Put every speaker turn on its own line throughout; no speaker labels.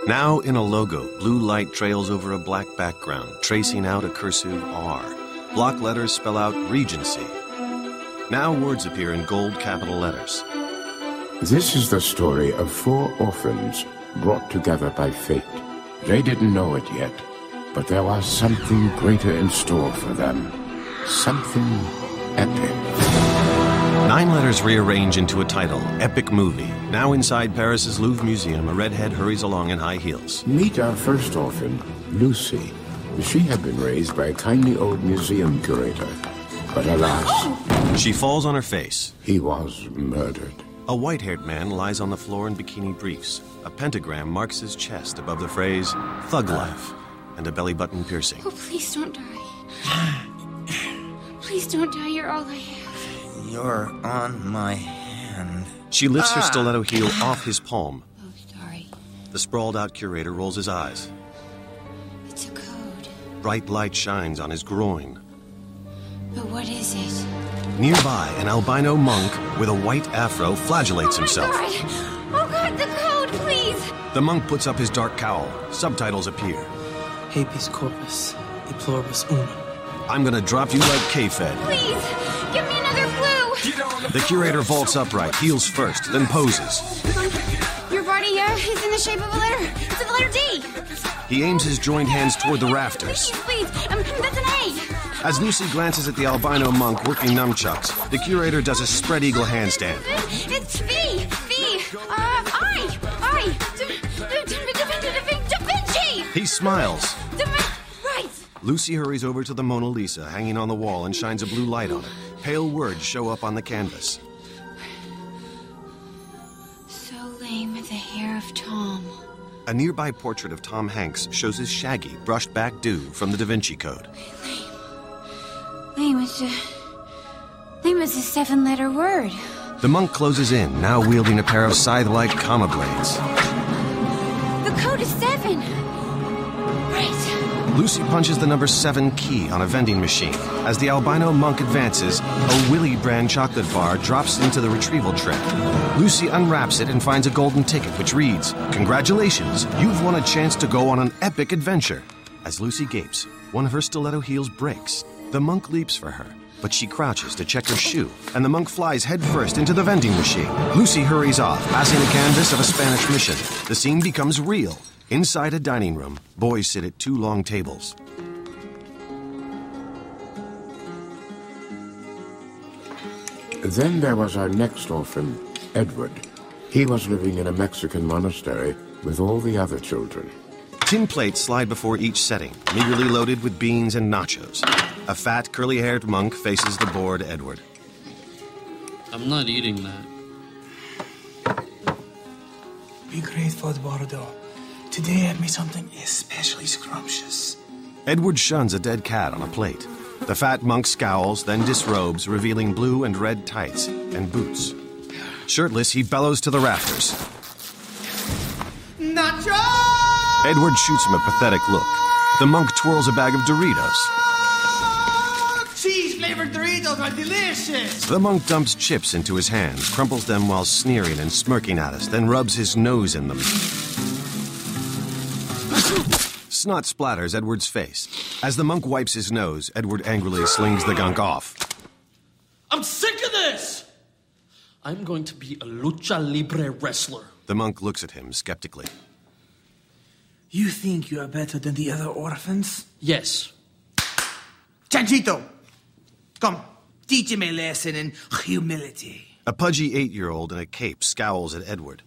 Now in a logo, blue light trails over a black background, tracing out a cursive R. Block letters spell out Regency. Now words appear in gold capital letters.
This is the story of 4 orphans brought together by fate. They didn't know it yet, but there was something greater in store for them. Something epic.
9 letters rearrange into a title, Epic Movie. Now inside Paris's Louvre Museum, a redhead hurries along in high heels.
Meet our first orphan, Lucy. She had been raised by a kindly old museum curator. But alas,
She falls on her face.
he was murdered.
A white-haired man lies on the floor in bikini briefs. A pentagram marks his chest above the phrase, Thug Life, and a belly button piercing.
Oh, please don't die. Please don't die, you're all I have.
You're on my hand.
She lifts her stiletto heel off his palm.
Oh, sorry.
The sprawled-out curator rolls his eyes.
It's a code.
Bright light shines on his groin.
But what is it?
Nearby, an albino monk with a white afro flagellates himself.
Oh, God, the code, please!
The monk puts up his dark cowl. Subtitles appear.
Habeas corpus, deploribus unum.
I'm gonna drop you like K-Fed.
Please, give me another clue!
The curator vaults upright, heels first, then poses.
Your body is in the shape of a letter. It's the letter D.
He aims his joined hands toward the rafters.
Please, that's an A.
As Lucy glances at the albino monk working nunchucks, the curator does a spread eagle handstand.
It's V. Da Vinci.
He smiles.
Right.
Lucy hurries over to the Mona Lisa hanging on the wall and shines a blue light on it. Pale words show up on the canvas.
So lame, the hair of Tom.
A nearby portrait of Tom Hanks shows his shaggy, brushed back do from the Da Vinci Code.
Lame is a 7-letter word.
The monk closes in, now wielding a pair of scythe-like comma blades.
The code is 7. Right.
Lucy punches the number 7 key on a vending machine. As the albino monk advances, a Willy brand chocolate bar drops into the retrieval tray. Lucy unwraps it and finds a golden ticket which reads, "Congratulations, you've won a chance to go on an epic adventure." As Lucy gapes, one of her stiletto heels breaks. The monk leaps for her, but she crouches to check her shoe, and the monk flies headfirst into the vending machine. Lucy hurries off, passing the canvas of a Spanish mission. The scene becomes real. Inside a dining room, boys sit at 2 long tables.
Then there was our next orphan, Edward. He was living in a Mexican monastery with all the other children.
Tin plates slide before each setting, meagerly loaded with beans and nachos. A fat, curly-haired monk faces the bored Edward.
I'm not eating that.
Be grateful, Eduardo. Today I made something especially scrumptious.
Edward shuns a dead cat on a plate. The fat monk scowls, then disrobes, revealing blue and red tights and boots. Shirtless, he bellows to the rafters.
Nacho!
Edward shoots him a pathetic look. The monk twirls a bag of Doritos.
Cheese-flavored Doritos are delicious!
The monk dumps chips into his hands, crumples them while sneering and smirking at us, then rubs his nose in them. Snot splatters Edward's face. As the monk wipes his nose, Edward angrily slings the gunk off.
I'm sick of this! I'm going to be a lucha libre wrestler.
The monk looks at him skeptically.
You think you are better than the other orphans?
Yes.
Chanchito! Come, teach him a lesson in humility.
A pudgy 8-year-old in a cape scowls at Edward.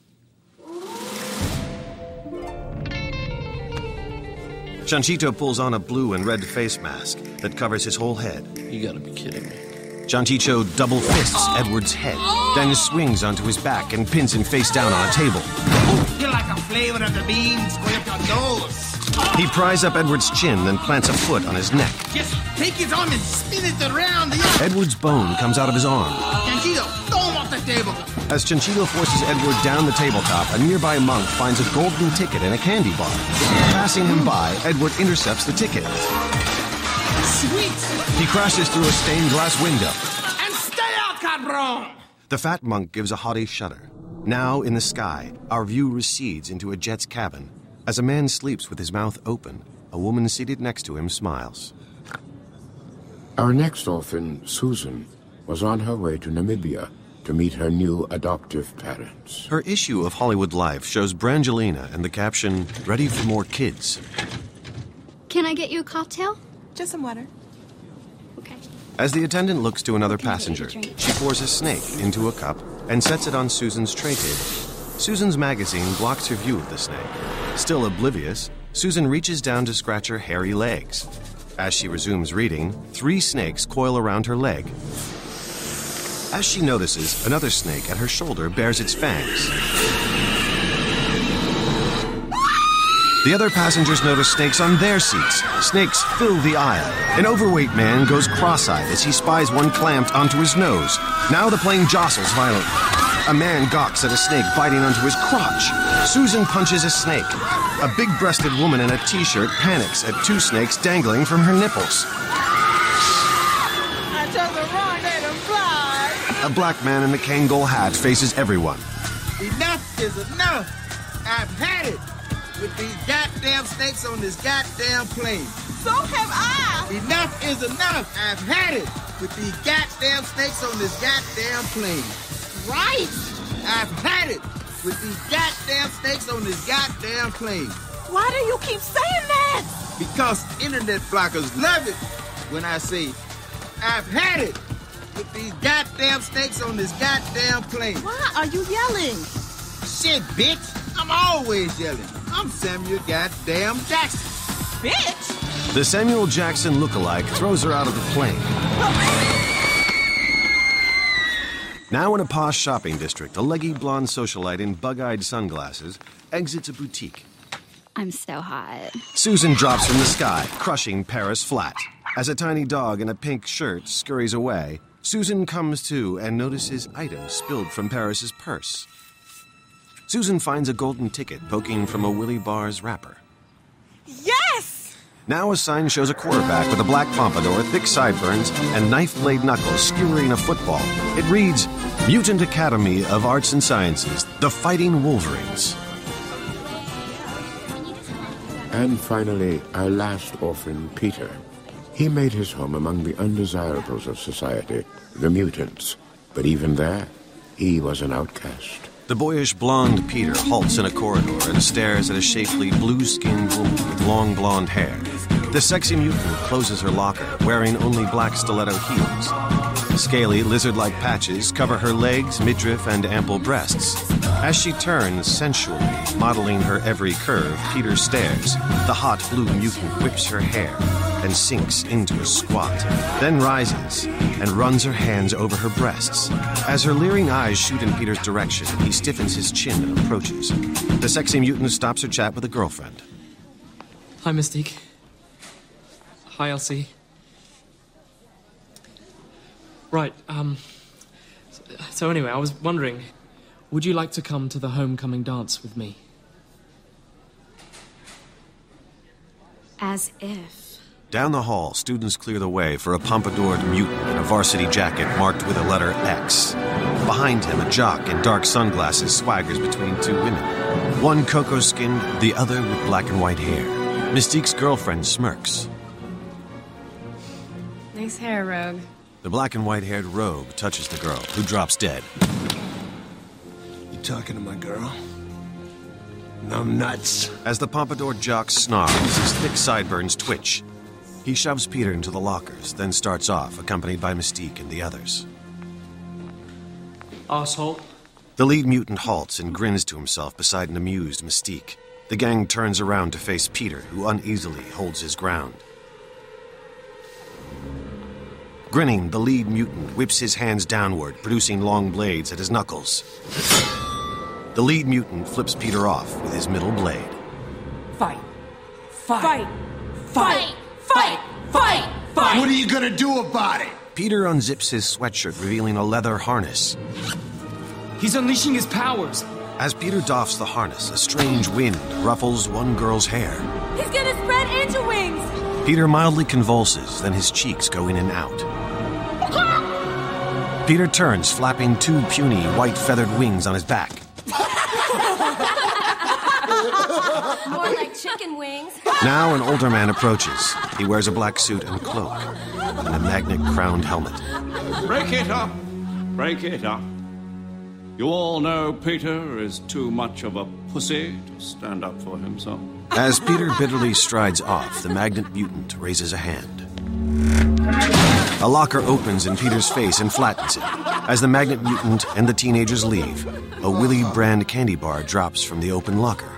Chanchito pulls on a blue and red face mask that covers his whole head.
You gotta be kidding me.
Chanchito double fists Edward's head, then swings onto his back and pins him face down on a table.
You like the flavor of the beans going up your nose.
He pries up Edward's chin, then plants a foot on his neck.
Just take his arm and spin it around.
Edward's bone comes out of his arm.
Chanchito, throw him off the table.
As Chanchito forces Edward down the tabletop, a nearby monk finds a golden ticket in a candy bar. Passing him by, Edward intercepts the ticket.
Sweet!
He crashes through a stained glass window.
And stay out, cabron!
The fat monk gives a haughty shudder. Now, in the sky, our view recedes into a jet's cabin. As a man sleeps with his mouth open, a woman seated next to him smiles.
Our next orphan, Susan, was on her way to Namibia to meet her new adoptive parents.
Her issue of Hollywood Life shows Brangelina and the caption, "Ready for more kids."
Can I get you a cocktail?
Just some water.
Okay.
As the attendant looks to another
Can I get you a
passenger,
drink?
she pours a snake into a cup and sets it on Susan's tray table. Susan's magazine blocks her view of the snake. Still oblivious, Susan reaches down to scratch her hairy legs. As she resumes reading, 3 snakes coil around her leg. As she notices, another snake at her shoulder bares its fangs. The other passengers notice snakes on their seats. Snakes fill the aisle. An overweight man goes cross-eyed as he spies one clamped onto his nose. Now the plane jostles violently. A man gawks at a snake biting onto his crotch. Susan punches a snake. A big-breasted woman in a t-shirt panics at 2 snakes dangling from her nipples.
I chose the wrong day to fly.
A black man in a Kangol hat faces everyone.
Enough is enough. I've had it with these goddamn snakes on this goddamn plane.
So have I.
Enough is enough. I've had it with these goddamn snakes on this goddamn plane.
Right.
I've had it with these goddamn snakes on this goddamn plane.
Why do you keep saying that?
Because internet blockers love it when I say, I've had it with these goddamn snakes on this goddamn plane.
Why are you yelling?
Shit, bitch. I'm always yelling. I'm Samuel goddamn Jackson.
Bitch.
The Samuel Jackson lookalike throws her out of the plane. Now in a posh shopping district, a leggy blonde socialite in bug-eyed sunglasses exits a boutique.
I'm so hot.
Susan drops from the sky, crushing Paris flat. As a tiny dog in a pink shirt scurries away, Susan comes to and notices items spilled from Paris's purse. Susan finds a golden ticket poking from a Willy Bar's wrapper.
Yes!
Now a sign shows a quarterback with a black pompadour, thick sideburns, and knife-blade knuckles skewering a football. It reads, Mutant Academy of Arts and Sciences, The Fighting Wolverines.
And finally, our last orphan, Peter. He made his home among the undesirables of society, the mutants. But even there, he was an outcast.
The boyish blonde Peter halts in a corridor and stares at a shapely blue-skinned woman with long blonde hair. The sexy mutant closes her locker, wearing only black stiletto heels. Scaly, lizard-like patches cover her legs, midriff, and ample breasts. As she turns sensually, modeling her every curve, Peter stares. The hot blue mutant whips her hair and sinks into a squat, then rises and runs her hands over her breasts. As her leering eyes shoot in Peter's direction, he stiffens his chin and approaches. The sexy mutant stops her chat with a girlfriend.
Hi, Mystique. Hi, Elsie. Right, so anyway, I was wondering, would you like to come to the homecoming dance with me?
As if.
Down the hall, students clear the way for a pompadoured mutant in a varsity jacket marked with a letter X. Behind him, a jock in dark sunglasses swaggers between 2 women. One cocoa-skinned, the other with black and white hair. Mystique's girlfriend smirks.
Nice hair, Rogue.
The black and white-haired rogue touches the girl, who drops dead.
You talking to my girl? No nuts.
As the pompadour jock snarls, his thick sideburns twitch. He shoves Peter into the lockers, then starts off, accompanied by Mystique and the others.
Arsehole.
The lead mutant halts and grins to himself beside an amused Mystique. The gang turns around to face Peter, who uneasily holds his ground. Grinning, the lead mutant whips his hands downward, producing long blades at his knuckles. The lead mutant flips Peter off with his middle blade.
Fight. Fight. Fight. Fight. Fight. Fight.
What are you gonna do about it?
Peter unzips his sweatshirt, revealing a leather harness.
He's unleashing his powers.
As Peter doffs the harness, a strange wind ruffles one girl's hair.
He's gonna spread angel wings!
Peter mildly convulses, then his cheeks go in and out. Peter turns, flapping 2 puny, white feathered wings on his back.
More like chicken wings.
Now an older man approaches. He wears a black suit and cloak, and a magnet-crowned helmet.
Break it up. Break it up. You all know Peter is too much of a pussy to stand up for himself.
As Peter bitterly strides off, the magnet mutant raises a hand. A locker opens in Peter's face and flattens it. As the magnet mutant and the teenagers leave, a Willy brand candy bar drops from the open locker.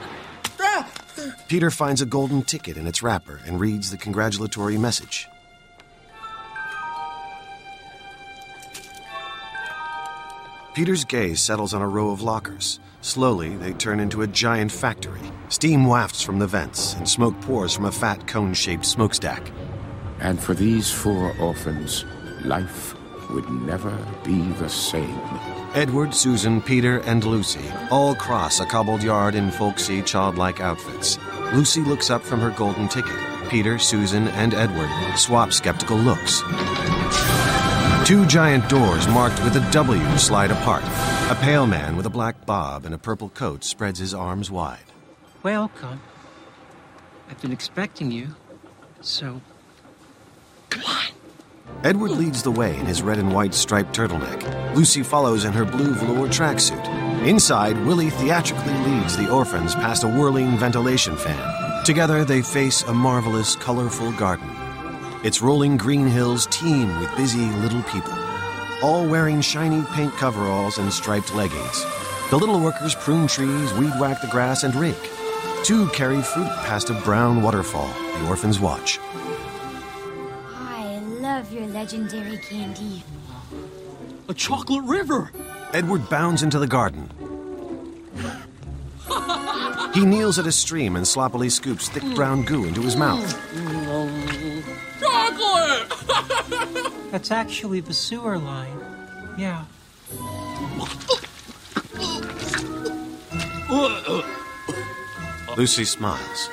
Peter finds a golden ticket in its wrapper and reads the congratulatory message. Peter's gaze settles on a row of lockers. Slowly, they turn into a giant factory. Steam wafts from the vents, and smoke pours from a fat cone-shaped smokestack.
And for these 4 orphans, life would never be the same.
Edward, Susan, Peter, and Lucy all cross a cobbled yard in folksy, childlike outfits. Lucy looks up from her golden ticket. Peter, Susan, and Edward swap skeptical looks. 2 giant doors marked with a W slide apart. A pale man with a black bob and a purple coat spreads his arms wide.
Welcome. I've been expecting you, so come on.
Edward leads the way in his red and white striped turtleneck. Lucy follows in her blue velour tracksuit. Inside, Willy theatrically leads the orphans past a whirling ventilation fan. Together, they face a marvelous, colorful garden. Its rolling green hills teem with busy little people, all wearing shiny pink coveralls and striped leggings. The little workers prune trees, weed-whack the grass, and rake. 2 carry fruit past a brown waterfall. The orphans watch.
I love your legendary candy.
A chocolate river!
Edward bounds into the garden. He kneels at a stream and sloppily scoops thick brown goo into his mouth.
Chocolate!
That's actually the sewer line. Yeah.
Lucy smiles.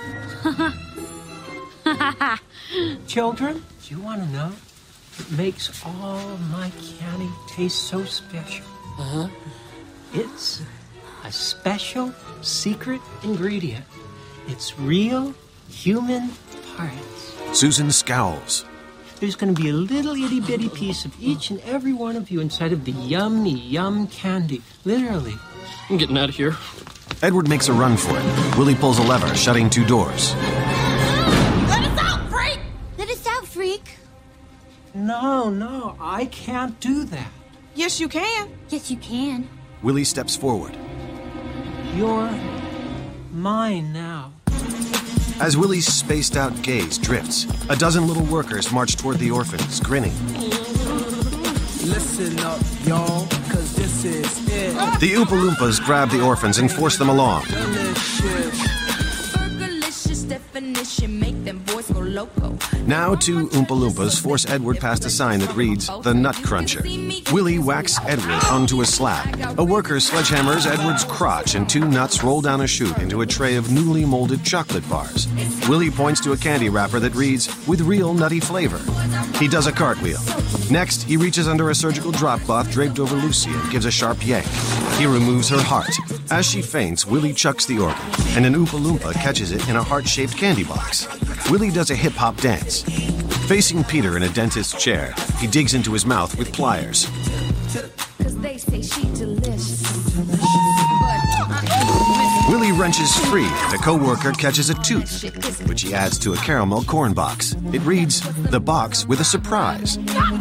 Children, do you want to know? It makes all my candy taste so special.
Uh-huh.
It's a special secret ingredient. It's real human parts.
Susan scowls.
There's going to be a little itty-bitty piece of each and every one of you inside of the yummy yum candy. Literally.
I'm getting out of here.
Edward makes a run for it. Willy pulls a lever, shutting 2 doors.
Let us out, freak! Let us out, freak!
No, I can't do that.
Yes, you can.
Yes, you can.
Willy steps forward.
You're mine now.
As Willy's spaced-out gaze drifts, a dozen little workers march toward the orphans, grinning.
Listen up, y'all, cause this is it.
The Oompa Loompas grab the orphans and force them along.
Burgerlicious definition, make them boys go loco.
Now 2 Oompa Loompas force Edward past a sign that reads, The Nut Cruncher. Willy whacks Edward onto a slab. A worker sledgehammers Edward's crotch and 2 nuts roll down a chute into a tray of newly molded chocolate bars. Willy points to a candy wrapper that reads, With real nutty flavor. He does a cartwheel. Next, he reaches under a surgical drop cloth draped over Lucy and gives a sharp yank. He removes her heart. As she faints, Willy chucks the organ, and an Oompa Loompa catches it in a heart-shaped candy box. Willy does a hip-hop dance. Facing Peter in a dentist's chair, he digs into his mouth with pliers.
Cause they say she delicious.
Willy wrenches free, and a co-worker catches a tooth, which he adds to a caramel corn box. It reads, The Box with a Surprise.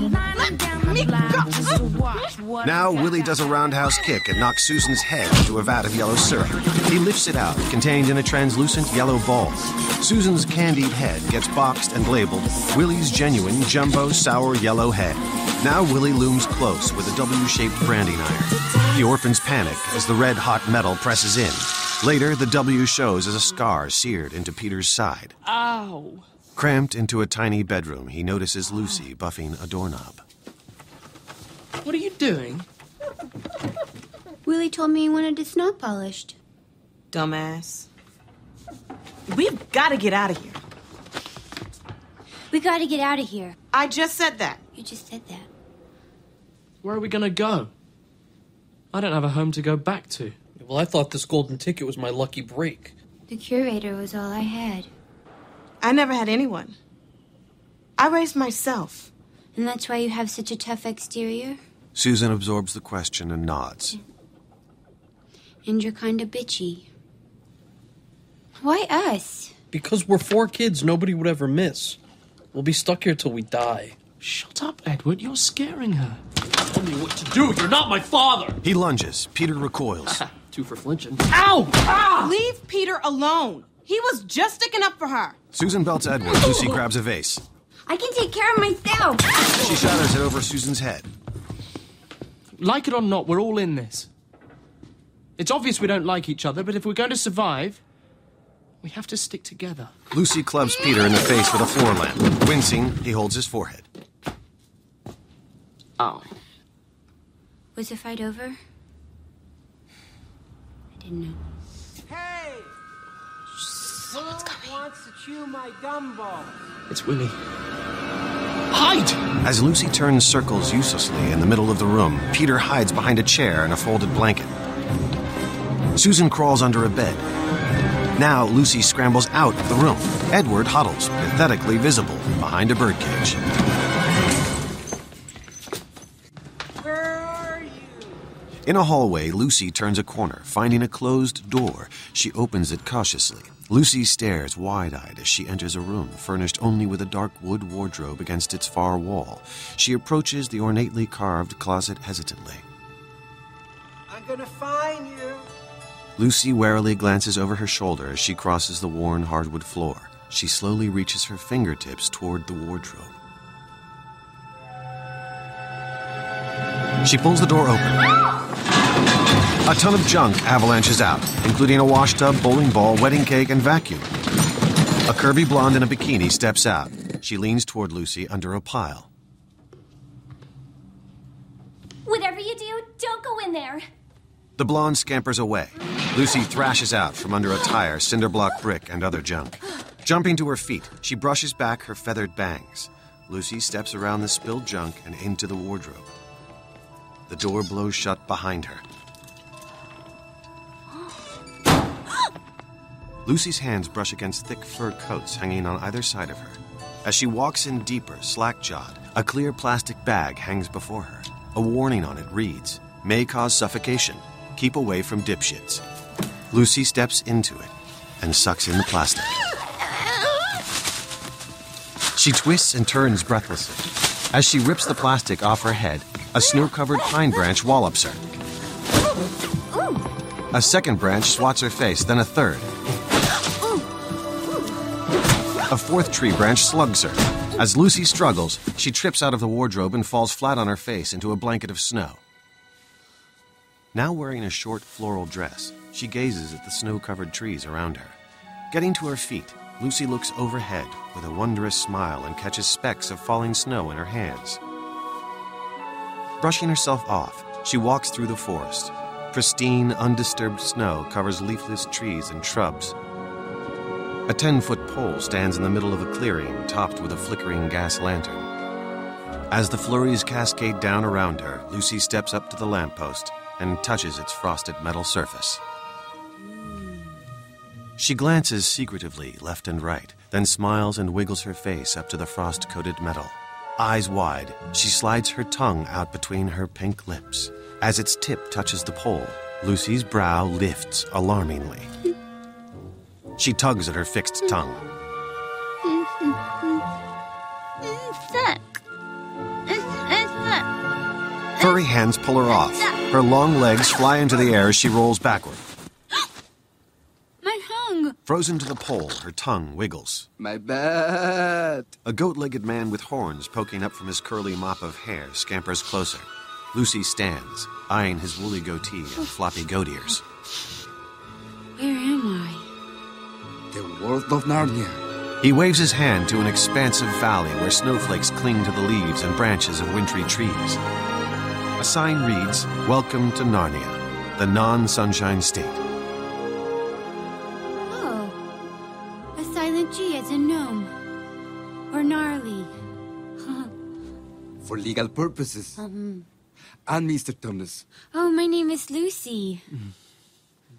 Now Willy does a roundhouse kick and knocks Susan's head into a vat of yellow syrup. He lifts it out, contained in a translucent yellow ball. Susan's candied head gets boxed and labeled Willy's Genuine Jumbo Sour Yellow Head. Now Willy looms close with a W-shaped branding iron. The orphans panic as the red-hot metal presses in. Later, the W shows as a scar seared into Peter's side.
Ow!
Cramped into a tiny bedroom, he notices Lucy buffing a doorknob.
What are you doing?
Willy told me he wanted it snow polished.
Dumbass. We've got to get out of here.
We gotta get out of here.
I just said that.
You just said that.
Where are we gonna go? I don't have a home to go back to.
Well, I thought this golden ticket was my lucky break.
The curator was all I had.
I never had anyone. I raised myself.
And that's why you have such a tough exterior?
Susan absorbs the question and nods.
And you're kind of bitchy. Why us?
Because we're 4 kids nobody would ever miss. We'll be stuck here till we die.
Shut up, Edward. You're scaring her. Tell me what to do. You're not my father.
He lunges. Peter recoils.
2 for flinching. Ow! Ah!
Leave Peter alone. He was just sticking up for her.
Susan belts Edward. Lucy grabs a vase.
I can take care of myself.
She shatters it over Susan's head.
Like it or not, we're all in this. It's obvious we don't like each other, but if we're going to survive, we have to stick together.
Lucy clubs Peter in the face with a floor lamp. Wincing, he holds his forehead.
Oh.
Was the fight over? I didn't know.
Hey!
Someone's coming.
Wants to chew my gumball?
It's Willie. Hide!
As Lucy turns circles uselessly in the middle of the room, Peter hides behind a chair and a folded blanket. Susan crawls under a bed. Now Lucy scrambles out of the room. Edward huddles, pathetically visible, behind a birdcage.
Where are you?
In a hallway, Lucy turns a corner, finding a closed door. She opens it cautiously. Lucy stares wide-eyed as she enters a room furnished only with a dark wood wardrobe against its far wall. She approaches the ornately carved closet hesitantly.
I'm gonna find you.
Lucy warily glances over her shoulder as she crosses the worn hardwood floor. She slowly reaches her fingertips toward the wardrobe. She pulls the door open. A ton of junk avalanches out, including a wash tub, bowling ball, wedding cake, and vacuum. A curvy blonde in a bikini steps out. She leans toward Lucy under a pile.
Whatever you do, don't go in there.
The blonde scampers away. Lucy thrashes out from under a tire, cinder block brick, and other junk. Jumping to her feet, she brushes back her feathered bangs. Lucy steps around the spilled junk and into the wardrobe. The door blows shut behind her. Lucy's hands brush against thick fur coats hanging on either side of her. As she walks in deeper, slack-jawed, a clear plastic bag hangs before her. A warning on it reads, "May cause suffocation. Keep away from dipshits." Lucy steps into it and sucks in the plastic. She twists and turns breathlessly. As she rips the plastic off her head, a snow-covered pine branch wallops her. A second branch swats her face, then a third. A fourth tree branch slugs her. As Lucy struggles, she trips out of the wardrobe and falls flat on her face into a blanket of snow. Now wearing a short floral dress, she gazes at the snow-covered trees around her. Getting to her feet, Lucy looks overhead with a wondrous smile and catches specks of falling snow in her hands. Brushing herself off, she walks through the forest. Pristine, undisturbed snow covers leafless trees and shrubs. A 10-foot pole stands in the middle of a clearing topped with a flickering gas lantern. As the flurries cascade down around her, Lucy steps up to the lamppost and touches its frosted metal surface. She glances secretively left and right, then smiles and wiggles her face up to the frost-coated metal. Eyes wide, she slides her tongue out between her pink lips. As its tip touches the pole, Lucy's brow lifts alarmingly. She tugs at her fixed tongue. Furry hands pull her off. Her long legs fly into the air as she rolls backward.
My tongue!
Frozen to the pole, her tongue wiggles.
My bad.
A goat-legged man with horns poking up from his curly mop of hair scampers closer. Lucy stands, eyeing his woolly goatee and floppy goat ears.
Where am I?
The world of Narnia.
He waves his hand to an expansive valley where snowflakes cling to the leaves and branches of wintry trees. A sign reads, "Welcome to Narnia, the non-sunshine state."
Oh. A silent G as in gnome. Or gnarly.
For legal purposes. And Mr. Thomas.
Oh, my name is Lucy.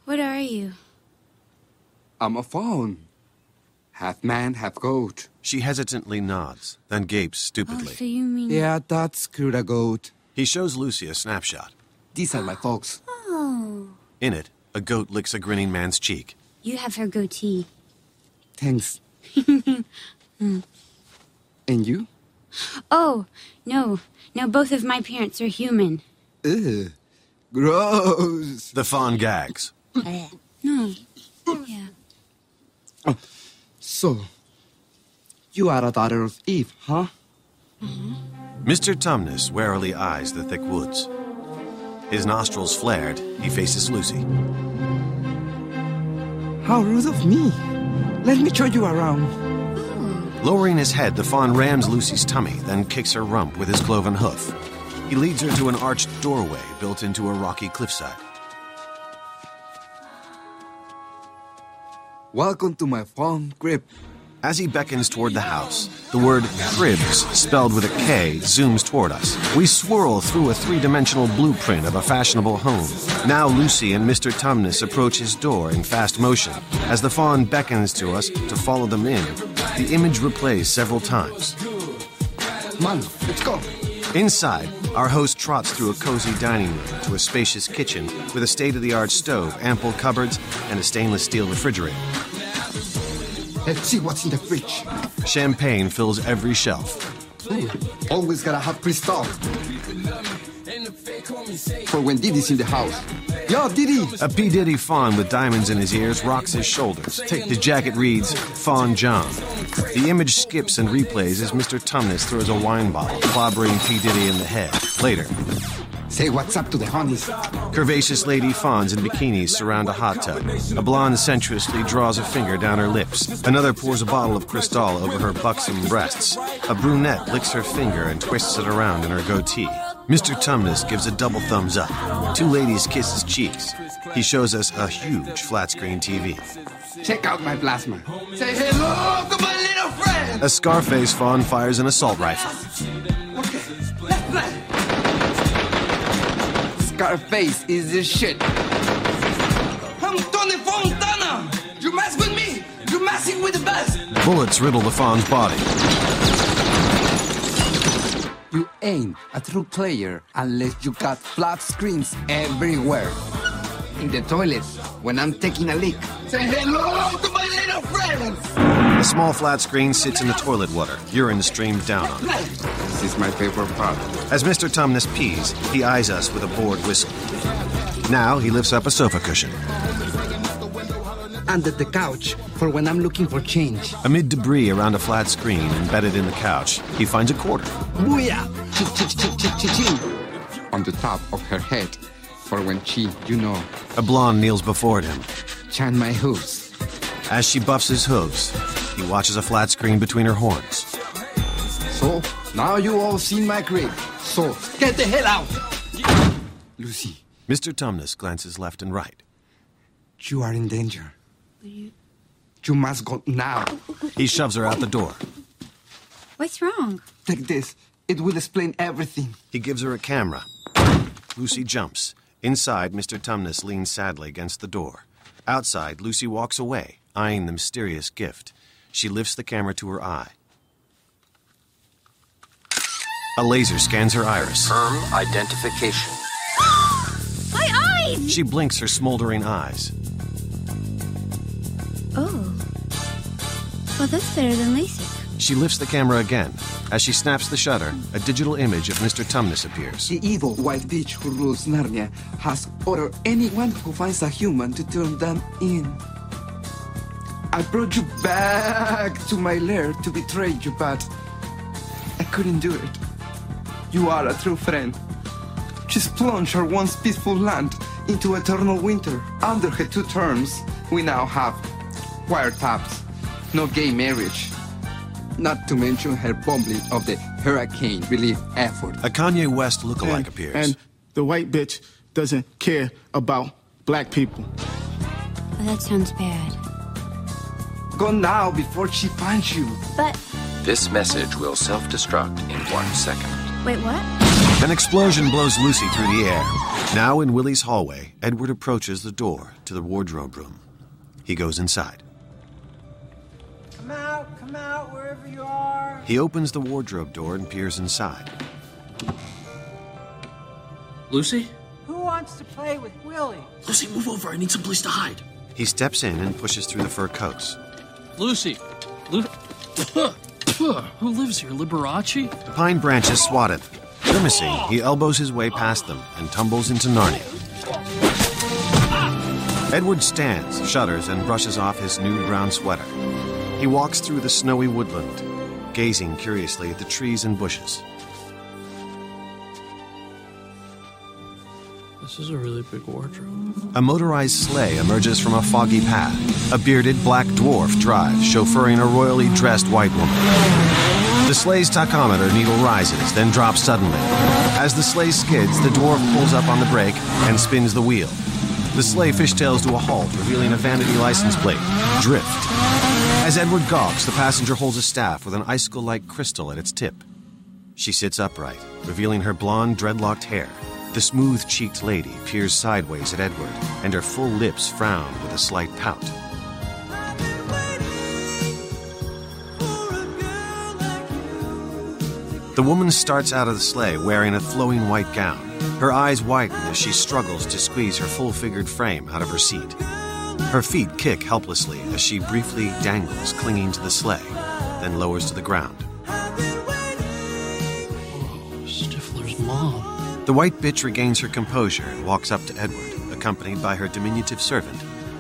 What are you?
I'm a fawn. Half man, half goat.
She hesitantly nods, then gapes stupidly.
Oh, so you mean...
Yeah, that's good, a goat.
He shows Lucy a snapshot.
These are my folks.
Oh.
In it, a goat licks a grinning man's cheek.
You have her goatee.
Thanks. And you?
Oh, no. No, both of my parents are human.
Ugh. Gross.
The fawn gags.
No. Yeah.
Oh, so, you are a daughter of Eve, huh?
Mr. Tumnus warily eyes the thick woods. His nostrils flared, he faces Lucy.
How rude of me. Let me show you around.
Lowering his head, the fawn rams Lucy's tummy, then kicks her rump with his cloven hoof. He leads her to an arched doorway built into a rocky cliffside.
Welcome to my fawn crib.
As he beckons toward the house, the word cribs, spelled with a K, zooms toward us. We swirl through a three-dimensional blueprint of a fashionable home. Now Lucy and Mr. Tumnus approach his door in fast motion. As the fawn beckons to us to follow them in, the image replays several times.
Man, let's go.
Inside, our host trots through a cozy dining room to a spacious kitchen with a state-of-the-art stove, ample cupboards, and a stainless steel refrigerator.
Let's see what's in the fridge.
Champagne fills every shelf.
Always gotta have Cristal. For when Diddy's in the house. Yo, Diddy!
A P. Diddy fawn with diamonds in his ears rocks his shoulders. His jacket reads, Fawn John. The image skips and replays as Mr. Tumnus throws a wine bottle, clobbering P. Diddy in the head. Later.
Say what's up to the honeys.
Curvaceous lady fawns in bikinis surround a hot tub. A blonde sensuously draws a finger down her lips. Another pours a bottle of Cristal over her buxom breasts. A brunette licks her finger and twists it around in her goatee. Mr. Tumnus gives a double thumbs up. Two ladies kiss his cheeks. He shows us a huge flat-screen TV.
Check out my plasma. Say hello to my little friend.
A Scarface fawn fires an assault rifle.
Okay, let's play. Scarface is the shit. I'm Tony Fontana. You mess with me, you're messing with the best.
Bullets riddle the fawn's body.
You ain't a true player unless you got flat screens everywhere. In the toilet, when I'm taking a leak. Say hello to my little friends!
A small flat screen sits in the toilet water. Urine streams down on it.
This is my favorite part.
As Mr. Tumnus pees, he eyes us with a bored whistle. Now he lifts up a sofa cushion.
Under the couch for when I'm looking for change.
Amid debris around a flat screen embedded in the couch, he finds a quarter.
Booyah! Ching. On the top of her head for when she, you know.
A blonde kneels before him.
Chant my hooves.
As she buffs his hooves, he watches a flat screen between her horns.
So, now you all seen my crib. So, get the hell out! Lucy.
Mr. Tumnus glances left and right.
You are in danger. You must go now.
He shoves her out the door.
What's wrong?
Take this. It will explain everything.
He gives her a camera. Lucy jumps. Inside, Mr. Tumnus leans sadly against the door. Outside, Lucy walks away, eyeing the mysterious gift. She lifts the camera to her eye. A laser scans her iris.
Firm identification.
My eyes!
She blinks her smoldering eyes.
Oh. Well, that's better than LASIK.
She lifts the camera again. As she snaps the shutter, a digital image of Mr. Tumnus appears.
The evil white bitch who rules Narnia has ordered anyone who finds a human to turn them in. I brought you back to my lair to betray you, but I couldn't do it. You are a true friend. Just plunge our once peaceful land into eternal winter. Under her two terms, we now have wiretaps, no gay marriage. Not to mention her bumbling of the hurricane relief effort.
A Kanye West lookalike appears.
And the white bitch doesn't care about black people.
Oh, that sounds bad.
Go now before she finds you.
But...
This message will self-destruct in 1 second.
Wait, what?
An explosion blows Lucy through the air. Now in Willie's hallway, Edward approaches the door to the wardrobe room. He goes inside.
Come out, wherever you are.
He opens the wardrobe door and peers inside.
Lucy?
Who wants to play with Willie?
Lucy, move over. I need some place to hide.
He steps in and pushes through the fur coats.
Lucy. Who lives here, Liberace?
Pine branches swat at him. Grimacing, he elbows his way past them and tumbles into Narnia. Edward stands, shudders, and brushes off his new brown sweater. He walks through the snowy woodland, gazing curiously at the trees and bushes.
This is a really big wardrobe.
A motorized sleigh emerges from a foggy path. A bearded black dwarf drives, chauffeuring a royally dressed white woman. The sleigh's tachometer needle rises, then drops suddenly. As the sleigh skids, the dwarf pulls up on the brake and spins the wheel. The sleigh fishtails to a halt, revealing a vanity license plate, Drift. As Edward gawks, the passenger holds a staff with an icicle-like crystal at its tip. She sits upright, revealing her blonde, dreadlocked hair. The smooth-cheeked lady peers sideways at Edward, and her full lips frown with a slight pout. The woman starts out of the sleigh wearing a flowing white gown. Her eyes widen as she struggles to squeeze her full-figured frame out of her seat. Her feet kick helplessly as she briefly dangles, clinging to the sleigh, then lowers to the ground.
Stifler's mom.
The white bitch regains her composure and walks up to Edward, accompanied by her diminutive servant.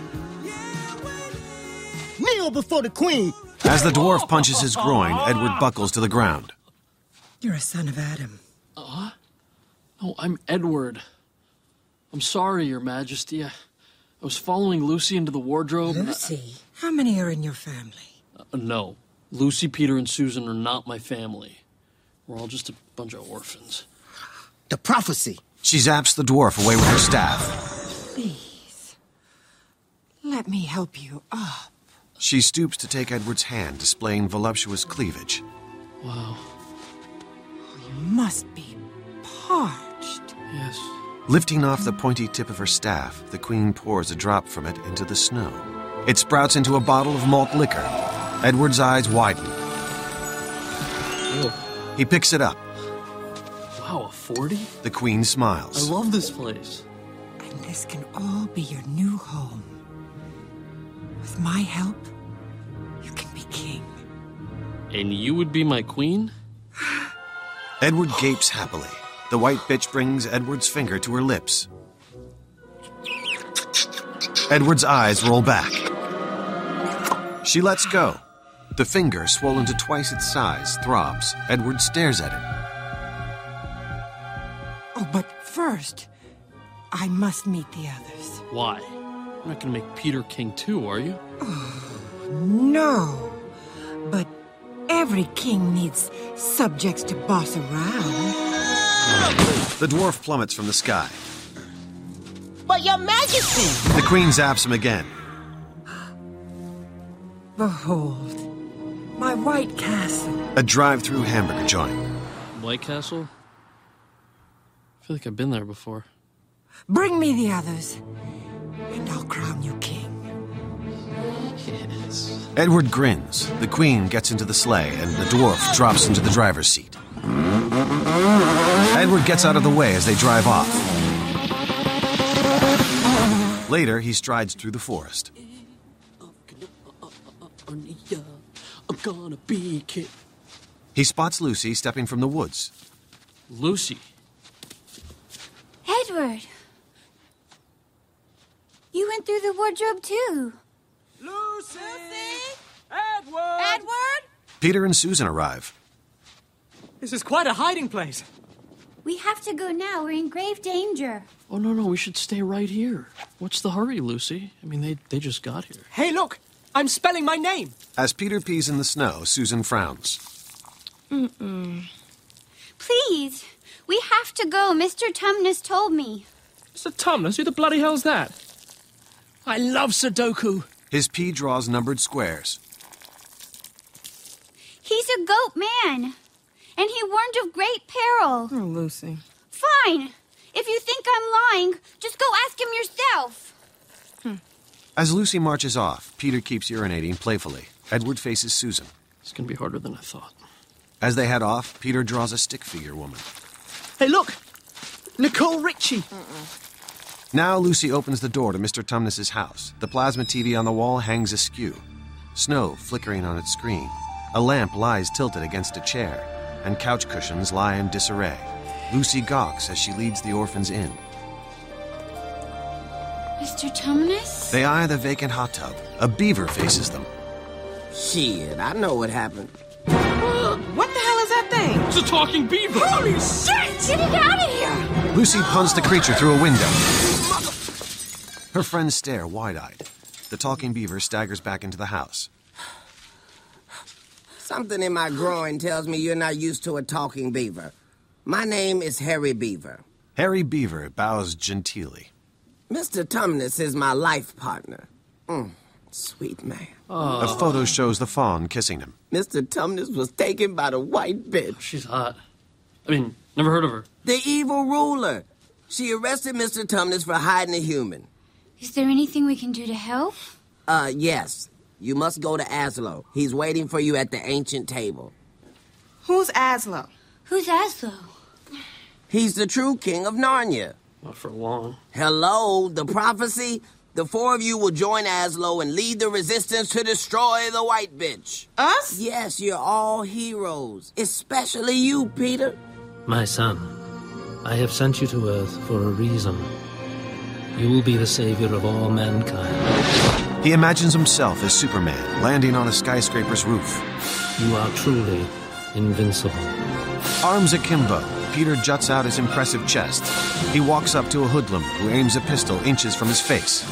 Kneel before the queen!
As the dwarf punches his groin, Edward buckles to the ground.
You're a son of Adam.
Oh, I'm Edward. I'm sorry, Your Majesty. I was following Lucy into the wardrobe.
Lucy? How many are in your family?
No. Lucy, Peter, and Susan are not my family. We're all just a bunch of orphans.
The prophecy.
She zaps the dwarf away with her staff.
Please. Let me help you up.
She stoops to take Edward's hand, displaying voluptuous cleavage.
Wow.
You must be parched.
Yes.
Lifting off the pointy tip of her staff, the queen pours a drop from it into the snow. It sprouts into a bottle of malt liquor. Edward's eyes widen.
Ew.
He picks it up.
Wow, a 40?
The queen smiles.
I love this place.
And this can all be your new home. With my help, you can be king.
And you would be my queen?
Edward gapes happily. The white bitch brings Edward's finger to her lips. Edward's eyes roll back. She lets go. The finger, swollen to twice its size, throbs. Edward stares at it.
Oh, but first, I must meet the others.
Why? You're not going to make Peter king too, are you?
Oh, no. But every king needs subjects to boss around.
The dwarf plummets from the sky.
But Your Majesty!
The queen zaps him again.
Behold, my White Castle.
A drive-through hamburger joint.
White Castle? I feel like I've been there before.
Bring me the others, and I'll crown you king.
Yes.
Edward grins. The queen gets into the sleigh, and the dwarf drops into the driver's seat. Edward gets out of the way as they drive off. Later, he strides through the forest.
I'm gonna be king.
He spots Lucy stepping from the woods.
Lucy.
Edward. You went through the wardrobe too.
Lucy! Edward! Edward!
Peter and Susan arrive.
This is quite a hiding place.
We have to go now. We're in grave danger.
Oh, no, we should stay right here. What's the hurry, Lucy? I mean, they just got here.
Hey, look! I'm spelling my name!
As Peter pees in the snow, Susan frowns.
Please, we have to go. Mr. Tumnus told me.
Mr. Tumnus? Who the bloody hell's that? I love Sudoku.
His pea draws numbered squares.
He's a goat man, and he warned of great peril.
Oh, Lucy.
Fine. If you think I'm lying, just go ask him yourself.
As Lucy marches off, Peter keeps urinating playfully. Edward faces Susan.
It's going to be harder than I thought.
As they head off, Peter draws a stick figure woman.
Hey, look! Nicole Richie!
Now Lucy opens the door to Mr. Tumnus's house. The plasma TV on the wall hangs askew. Snow flickering on its screen. A lamp lies tilted against a chair, and couch cushions lie in disarray. Lucy gawks as she leads the orphans in.
Mr. Tumnus?
They eye the vacant hot tub. A beaver faces them.
Shit, I know what happened.
What the hell is that thing?
It's a talking beaver!
Holy shit!
Get it out of here!
Lucy punts the creature through a window. Her friends stare wide-eyed. The talking beaver staggers back into the house.
Something in my groin tells me you're not used to a talking beaver. My name is Harry Beaver.
Harry Beaver bows genteelly.
Mr. Tumnus is my life partner. Sweet man.
A photo shows the fawn kissing him.
Mr. Tumnus was taken by the white bitch.
She's hot. I mean, never heard of her.
The evil ruler. She arrested Mr. Tumnus for hiding a human.
Is there anything we can do to help?
Yes. You must go to Aslo. He's waiting for you at the ancient table.
Who's Aslo?
Who's Aslo?
He's the true king of Narnia.
Not for long.
Hello, the prophecy? The four of you will join Aslo and lead the resistance to destroy the white bitch.
Us?
Yes, you're all heroes. Especially you, Peter.
My son, I have sent you to Earth for a reason. You will be the savior of all mankind.
He imagines himself as Superman, landing on a skyscraper's roof.
You are truly invincible.
Arms akimbo, Peter juts out his impressive chest. He walks up to a hoodlum who aims a pistol inches from his face.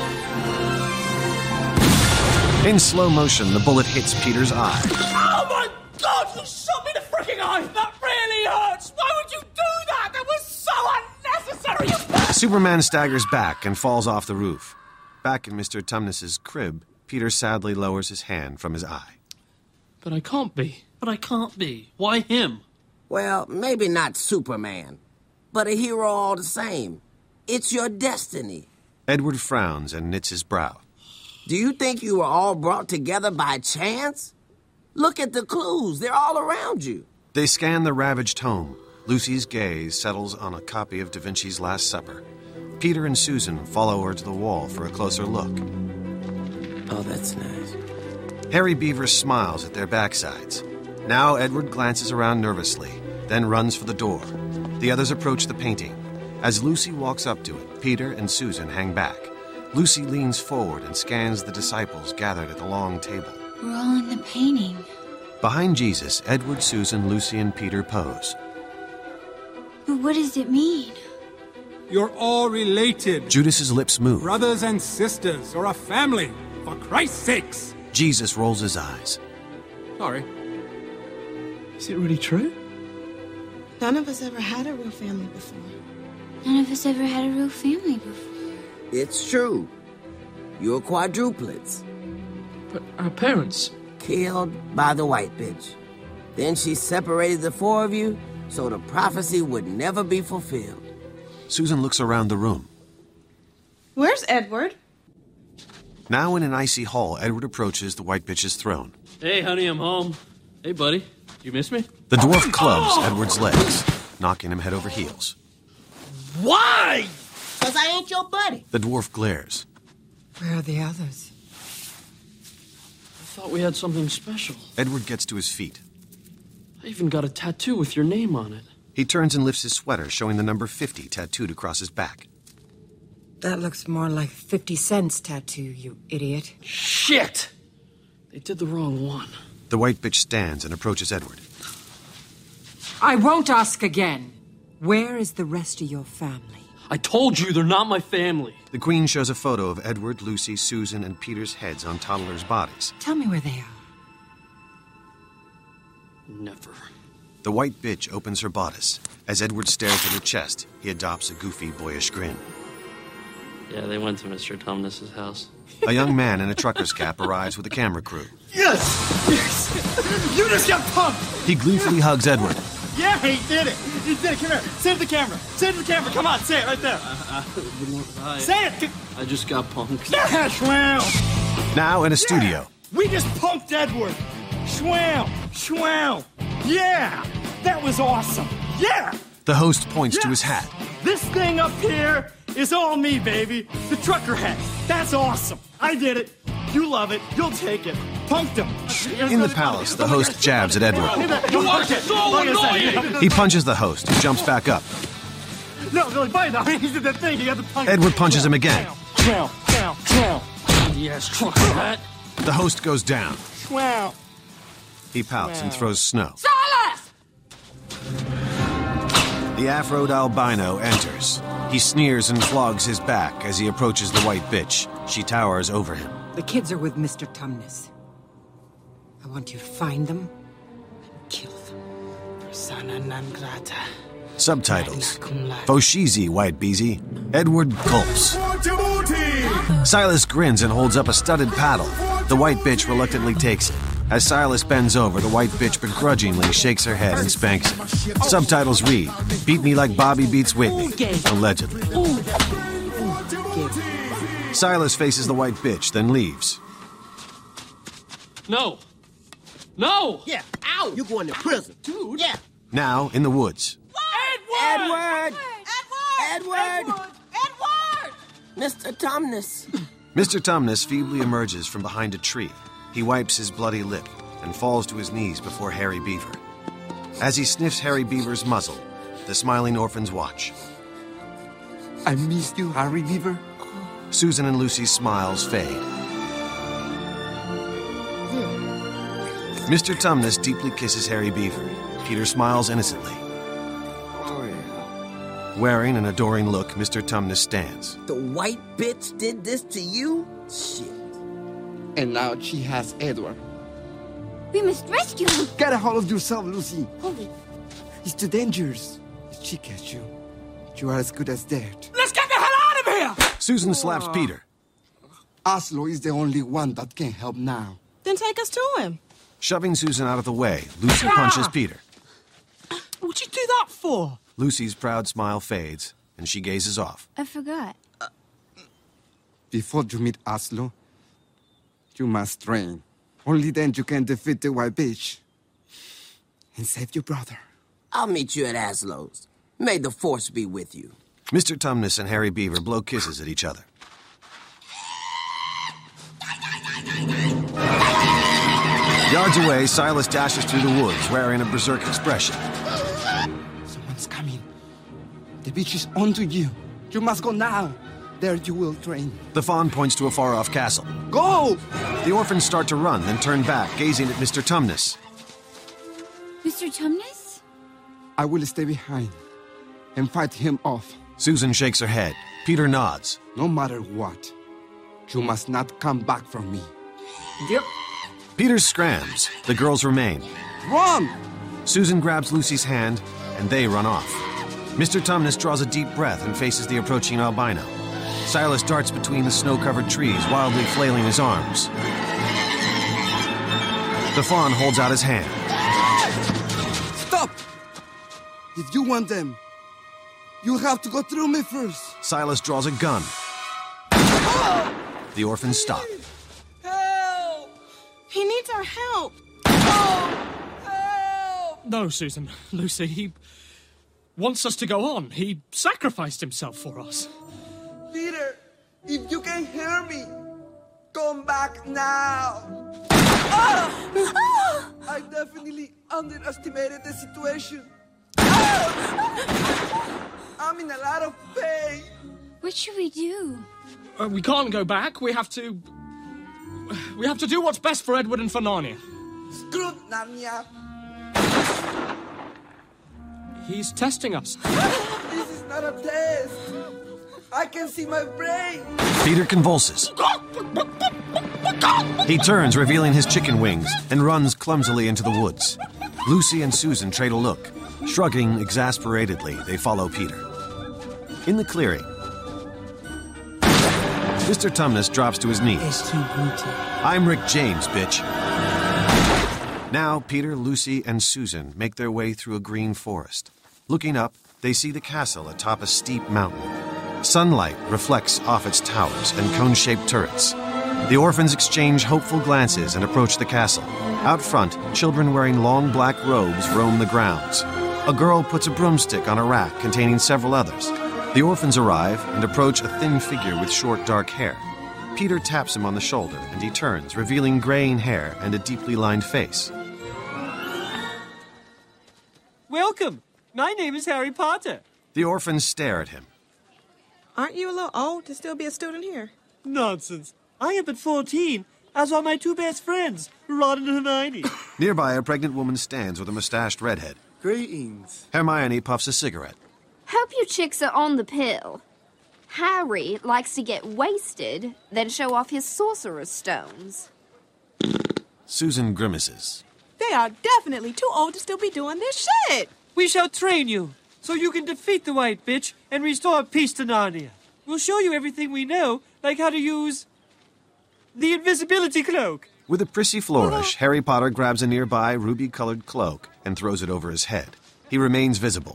In slow motion, the bullet hits Peter's eye.
Oh my God! You shot me in the freaking eye! That really hurts! Why would you do that? That was so unnecessary!
Superman staggers back and falls off the roof. Back in Mr. Tumnus's crib, Peter sadly lowers his hand from his eye.
But I can't be. Why him?
Well, maybe not Superman, but a hero all the same. It's your destiny.
Edward frowns and knits his brow.
Do you think you were all brought together by chance? Look at the clues. They're all around you.
They scan the ravaged home. Lucy's gaze settles on a copy of Da Vinci's Last Supper. Peter and Susan follow her to the wall for a closer look.
Oh, that's nice.
Harry Beaver smiles at their backsides. Now Edward glances around nervously, then runs for the door. The others approach the painting. As Lucy walks up to it, Peter and Susan hang back. Lucy leans forward and scans the disciples gathered at the long table.
We're all in the painting.
Behind Jesus, Edward, Susan, Lucy, and Peter pose.
But what does it mean?
You're all related.
Judas's lips move.
Brothers and sisters, or a family, for Christ's sakes.
Jesus rolls his eyes.
Sorry.
Is it really true?
None of us ever had a real family before.
None of us ever had a real family before.
It's true. You're quadruplets.
But our parents...
Killed by the white bitch. Then she separated the four of you so the prophecy would never be fulfilled.
Susan looks around the room.
Where's Edward?
Now in an icy hall, Edward approaches the white bitch's throne.
Hey, honey, I'm home. Hey, buddy. You miss me?
The dwarf clubs Edward's legs, knocking him head over heels.
Why?
Because I ain't your buddy.
The dwarf glares.
Where are the others?
I thought we had something special.
Edward gets to his feet.
I even got a tattoo with your name on it.
He turns and lifts his sweater, showing the number 50 tattooed across his back.
That looks more like 50 Cent's tattoo, you idiot.
Shit! They did the wrong one.
The white bitch stands and approaches Edward.
I won't ask again. Where is the rest of your family?
I told you they're not my family.
The Queen shows a photo of Edward, Lucy, Susan, and Peter's heads on toddlers' bodies.
Tell me where they are.
Never.
The white bitch opens her bodice. As Edward stares at her chest, he adopts a goofy, boyish grin.
Yeah, they went to Mr. Tumnus's house.
A young man in a trucker's cap arrives with a camera crew.
Yes! Yes! You just got pumped!
He gleefully hugs Edward.
Yeah, he did it! You did it. Come here. Say it to the camera. Say it to the camera. Come on. Say it right there. Say it.
I just got punked.
Yeah, Schwam.
Now in a studio.
We just punked Edward. Schwam. Schwam. Yeah. That was awesome. Yeah.
The host points to his hat.
This thing up here is all me, baby. The trucker hat. That's awesome. I did it. You love it. You'll take it. Punked him.
In the palace, the host jabs at Edward.
You are so annoying.
He punches the host, who jumps back up.
No, Billy, bite now. He did that thing. He got the punch.
Edward punches him again.
Wow. Yes, trucker hat.
The host goes down.
Wow.
He pouts and throws snow.
Silas!
The afroed albino enters. He sneers and flogs his back as he approaches the white bitch. She towers over him.
The kids are with Mr. Tumnus. I want you to find them and kill them.
Persona non grata.
Subtitles. Foshizi, white beezy. Edward gulps. Silas grins and holds up a studded paddle. The white bitch reluctantly takes it. As Silas bends over, the white bitch begrudgingly shakes her head and spanks him. Subtitles read, "Beat me like Bobby beats Whitney," allegedly. Silas faces the white bitch, then leaves.
No. No!
Yeah, ow! You're going to prison.
Dude.
Yeah.
Now, in the woods.
Edward! Mr. Tumnus.
Mr. Tumnus feebly emerges from behind a tree. He wipes his bloody lip and falls to his knees before Harry Beaver. As he sniffs Harry Beaver's muzzle, the smiling orphans watch.
I missed you, Harry Beaver.
Susan and Lucy's smiles fade. Mr. Tumnus deeply kisses Harry Beaver. Peter smiles innocently. Wearing an adoring look, Mr. Tumnus stands.
The white bitch did this to you? Shit.
And now she has Edward.
We must rescue him.
Get a hold of yourself, Lucy.
Hold it.
It's too dangerous. If she catches you, you are as good as dead.
Let's get the hell out of here!
Susan slaps Peter.
Oslo is the only one that can help now.
Then take us to him.
Shoving Susan out of the way, Lucy punches Peter.
What'd you do that for?
Lucy's proud smile fades, and she gazes off.
I forgot.
Before you meet Oslo, you must train. Only then you can defeat the white bitch and save your brother.
I'll meet you at Aslo's. May the force be with you.
Mr. Tumnus and Harry Beaver blow kisses at each other. Yards away, Silas dashes through the woods, wearing a berserk expression.
Someone's coming. The bitch is onto you. You must go now. There you will train.
The fawn points to a far-off castle.
Go!
The orphans start to run, then turn back, gazing at Mr. Tumnus.
Mr. Tumnus?
I will stay behind and fight him off.
Susan shakes her head. Peter nods.
No matter what, you must not come back from me.
Yep.
Peter scrams. The girls remain.
Run!
Susan grabs Lucy's hand, and they run off. Mr. Tumnus draws a deep breath and faces the approaching albino. Silas darts between the snow-covered trees, wildly flailing his arms. The fawn holds out his hand.
Stop! If you want them, you have to go through me first.
Silas draws a gun. The orphans stop.
Help! He needs our help.
No, Susan. Lucy, he wants us to go on. He sacrificed himself for us.
Peter, if you can hear me, come back now. I definitely underestimated the situation. I'm in a lot of pain.
What should we do?
We can't go back. We have to do what's best for Edward and for Narnia.
Screw Narnia.
He's testing us.
This is not a test. I can see my brain.
Peter convulses. He turns, revealing his chicken wings, and runs clumsily into the woods. Lucy and Susan trade a look. Shrugging exasperatedly, they follow Peter. In the clearing, Mr. Tumnus drops to his knees. I'm Rick James, bitch. Now, Peter, Lucy, and Susan make their way through a green forest. Looking up, they see the castle atop a steep mountain. Sunlight reflects off its towers and cone-shaped turrets. The orphans exchange hopeful glances and approach the castle. Out front, children wearing long black robes roam the grounds. A girl puts a broomstick on a rack containing several others. The orphans arrive and approach a thin figure with short, dark hair. Peter taps him on the shoulder, and he turns, revealing graying hair and a deeply lined face.
Welcome. My name is Harry Potter.
The orphans stare at him.
Aren't you a little old to still be a student here?
Nonsense. I am but 14, as are my two best friends, Ron and Hermione.
Nearby, a pregnant woman stands with a mustached redhead.
Greetings.
Hermione puffs a cigarette.
Hope you chicks are on the pill. Harry likes to get wasted, then show off his sorcerer's stones.
Susan grimaces.
They are definitely too old to still be doing this shit.
We shall train you, so you can defeat the white bitch and restore peace to Narnia. We'll show you everything we know, like how to use the invisibility cloak.
With a prissy flourish, Harry Potter grabs a nearby ruby-colored cloak and throws it over his head. He remains visible.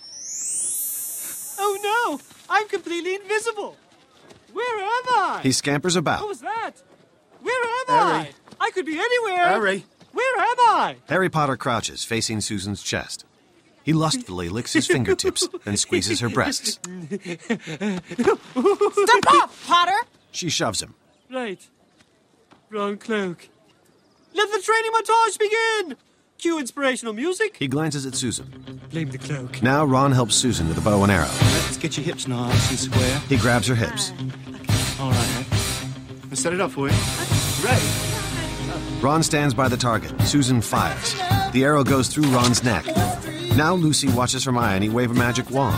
Oh no! I'm completely invisible! Where am I?
He scampers about.
What was that? Where am
Harry.
I? I could be anywhere!
Harry.
Where am I?
Harry Potter crouches, facing Susan's chest. He lustfully licks his fingertips, then squeezes her breasts.
Step off, Potter!
She shoves him.
Right. Wrong cloak. Let the training montage begin! Cue inspirational music.
He glances at Susan.
Blame the cloak.
Now Ron helps Susan with a bow and arrow.
Let's get your hips nice and square.
He grabs her hips.
All right. Let's set it up for you. Ready?
Ron stands by the target. Susan fires. The arrow goes through Ron's neck. Now Lucy watches Hermione wave a magic wand.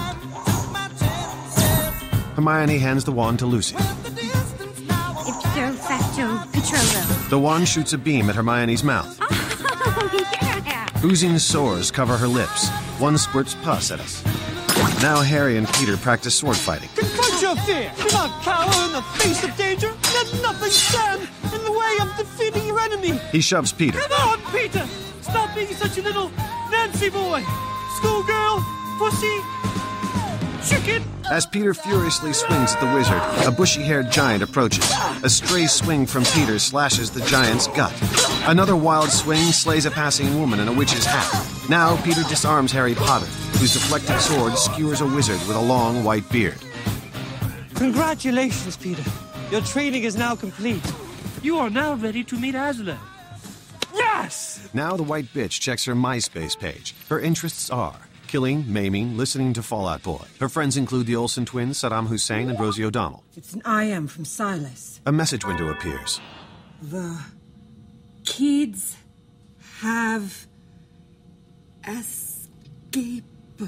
Hermione hands the wand to Lucy.
Ipso facto Petrolo.
The wand shoots a beam at Hermione's mouth.
Oh, yeah.
Oozing sores cover her lips. One squirts pus at us. Now Harry and Peter practice sword fighting.
Confront your fear! Do not cower in the face of danger! Let nothing stand in the way of defeating your enemy!
He shoves Peter.
Come on, Peter! Stop being such a little Nancy boy! Schoolgirl! Pussy! Chicken!
As Peter furiously swings at the wizard, a bushy-haired giant approaches. A stray swing from Peter slashes the giant's gut. Another wild swing slays a passing woman in a witch's hat. Now Peter disarms Harry Potter, whose deflected sword skewers a wizard with a long white beard.
Congratulations, Peter. Your training is now complete. You are now ready to meet Aslan. Yes!
Now the white bitch checks her MySpace page. Her interests are killing, maiming, listening to Fall Out Boy. Her friends include the Olsen twins, Saddam Hussein, and Rosie O'Donnell.
It's an I am from Silas.
A message window appears.
The kids have escaped.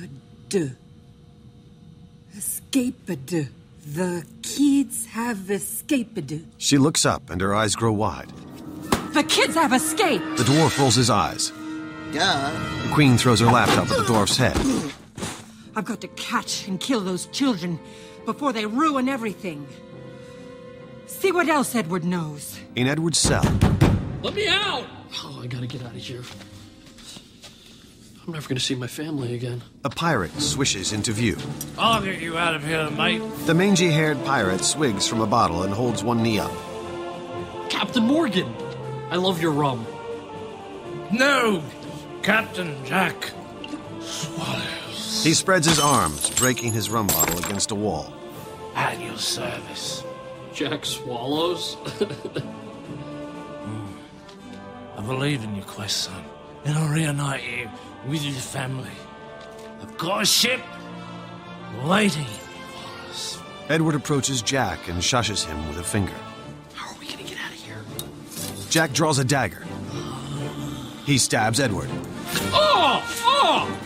Escaped. The kids have escaped.
She looks up and her eyes grow wide.
The kids have escaped!
The dwarf rolls his eyes.
Duh.
The queen throws her laptop at the dwarf's head.
I've got to catch and kill those children before they ruin everything. See what else Edward knows.
In Edward's cell.
Let me out! Oh, I gotta get out of here. I'm never gonna see my family again.
A pirate swishes into view.
I'll get you out of here, mate.
The mangy-haired pirate swigs from a bottle and holds one knee up.
Captain Morgan! I love your rum.
No, Captain Jack Swallows.
He spreads his arms, breaking his rum bottle against a wall.
At your service.
Jack Swallows?
I believe in your quest, son, and I'll reunite you with your family. I've got a ship waiting for us.
Edward approaches Jack and shushes him with a finger.
How are we gonna get out of here?
Jack draws a dagger. He stabs Edward.
Oh! Oh!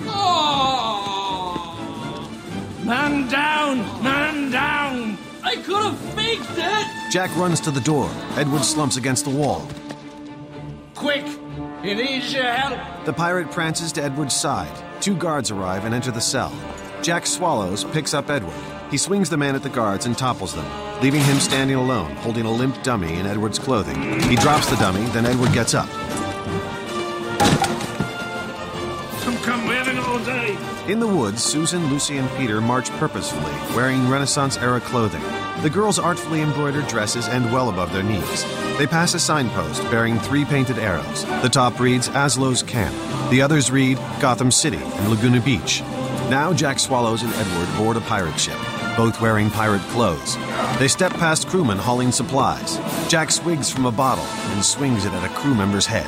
Oh! Man down! Man down!
I could have faked it!
Jack runs to the door. Edward slumps against the wall.
Quick! He needs your help!
The pirate prances to Edward's side. Two guards arrive and enter the cell. Jack Swallows picks up Edward. He swings the man at the guards and topples them, leaving him standing alone, holding a limp dummy in Edward's clothing. He drops the dummy, then Edward gets up.
Come, we're having all day.
In the woods, Susan, Lucy, and Peter march purposefully, wearing Renaissance-era clothing. The girls artfully embroidered dresses end well above their knees. They pass a signpost bearing 3 painted arrows. The top reads Aslow's Camp. The others read Gotham City and Laguna Beach. Now Jack Swallows and Edward board a pirate ship, both wearing pirate clothes. They step past crewmen hauling supplies. Jack swigs from a bottle and swings it at a crew member's head.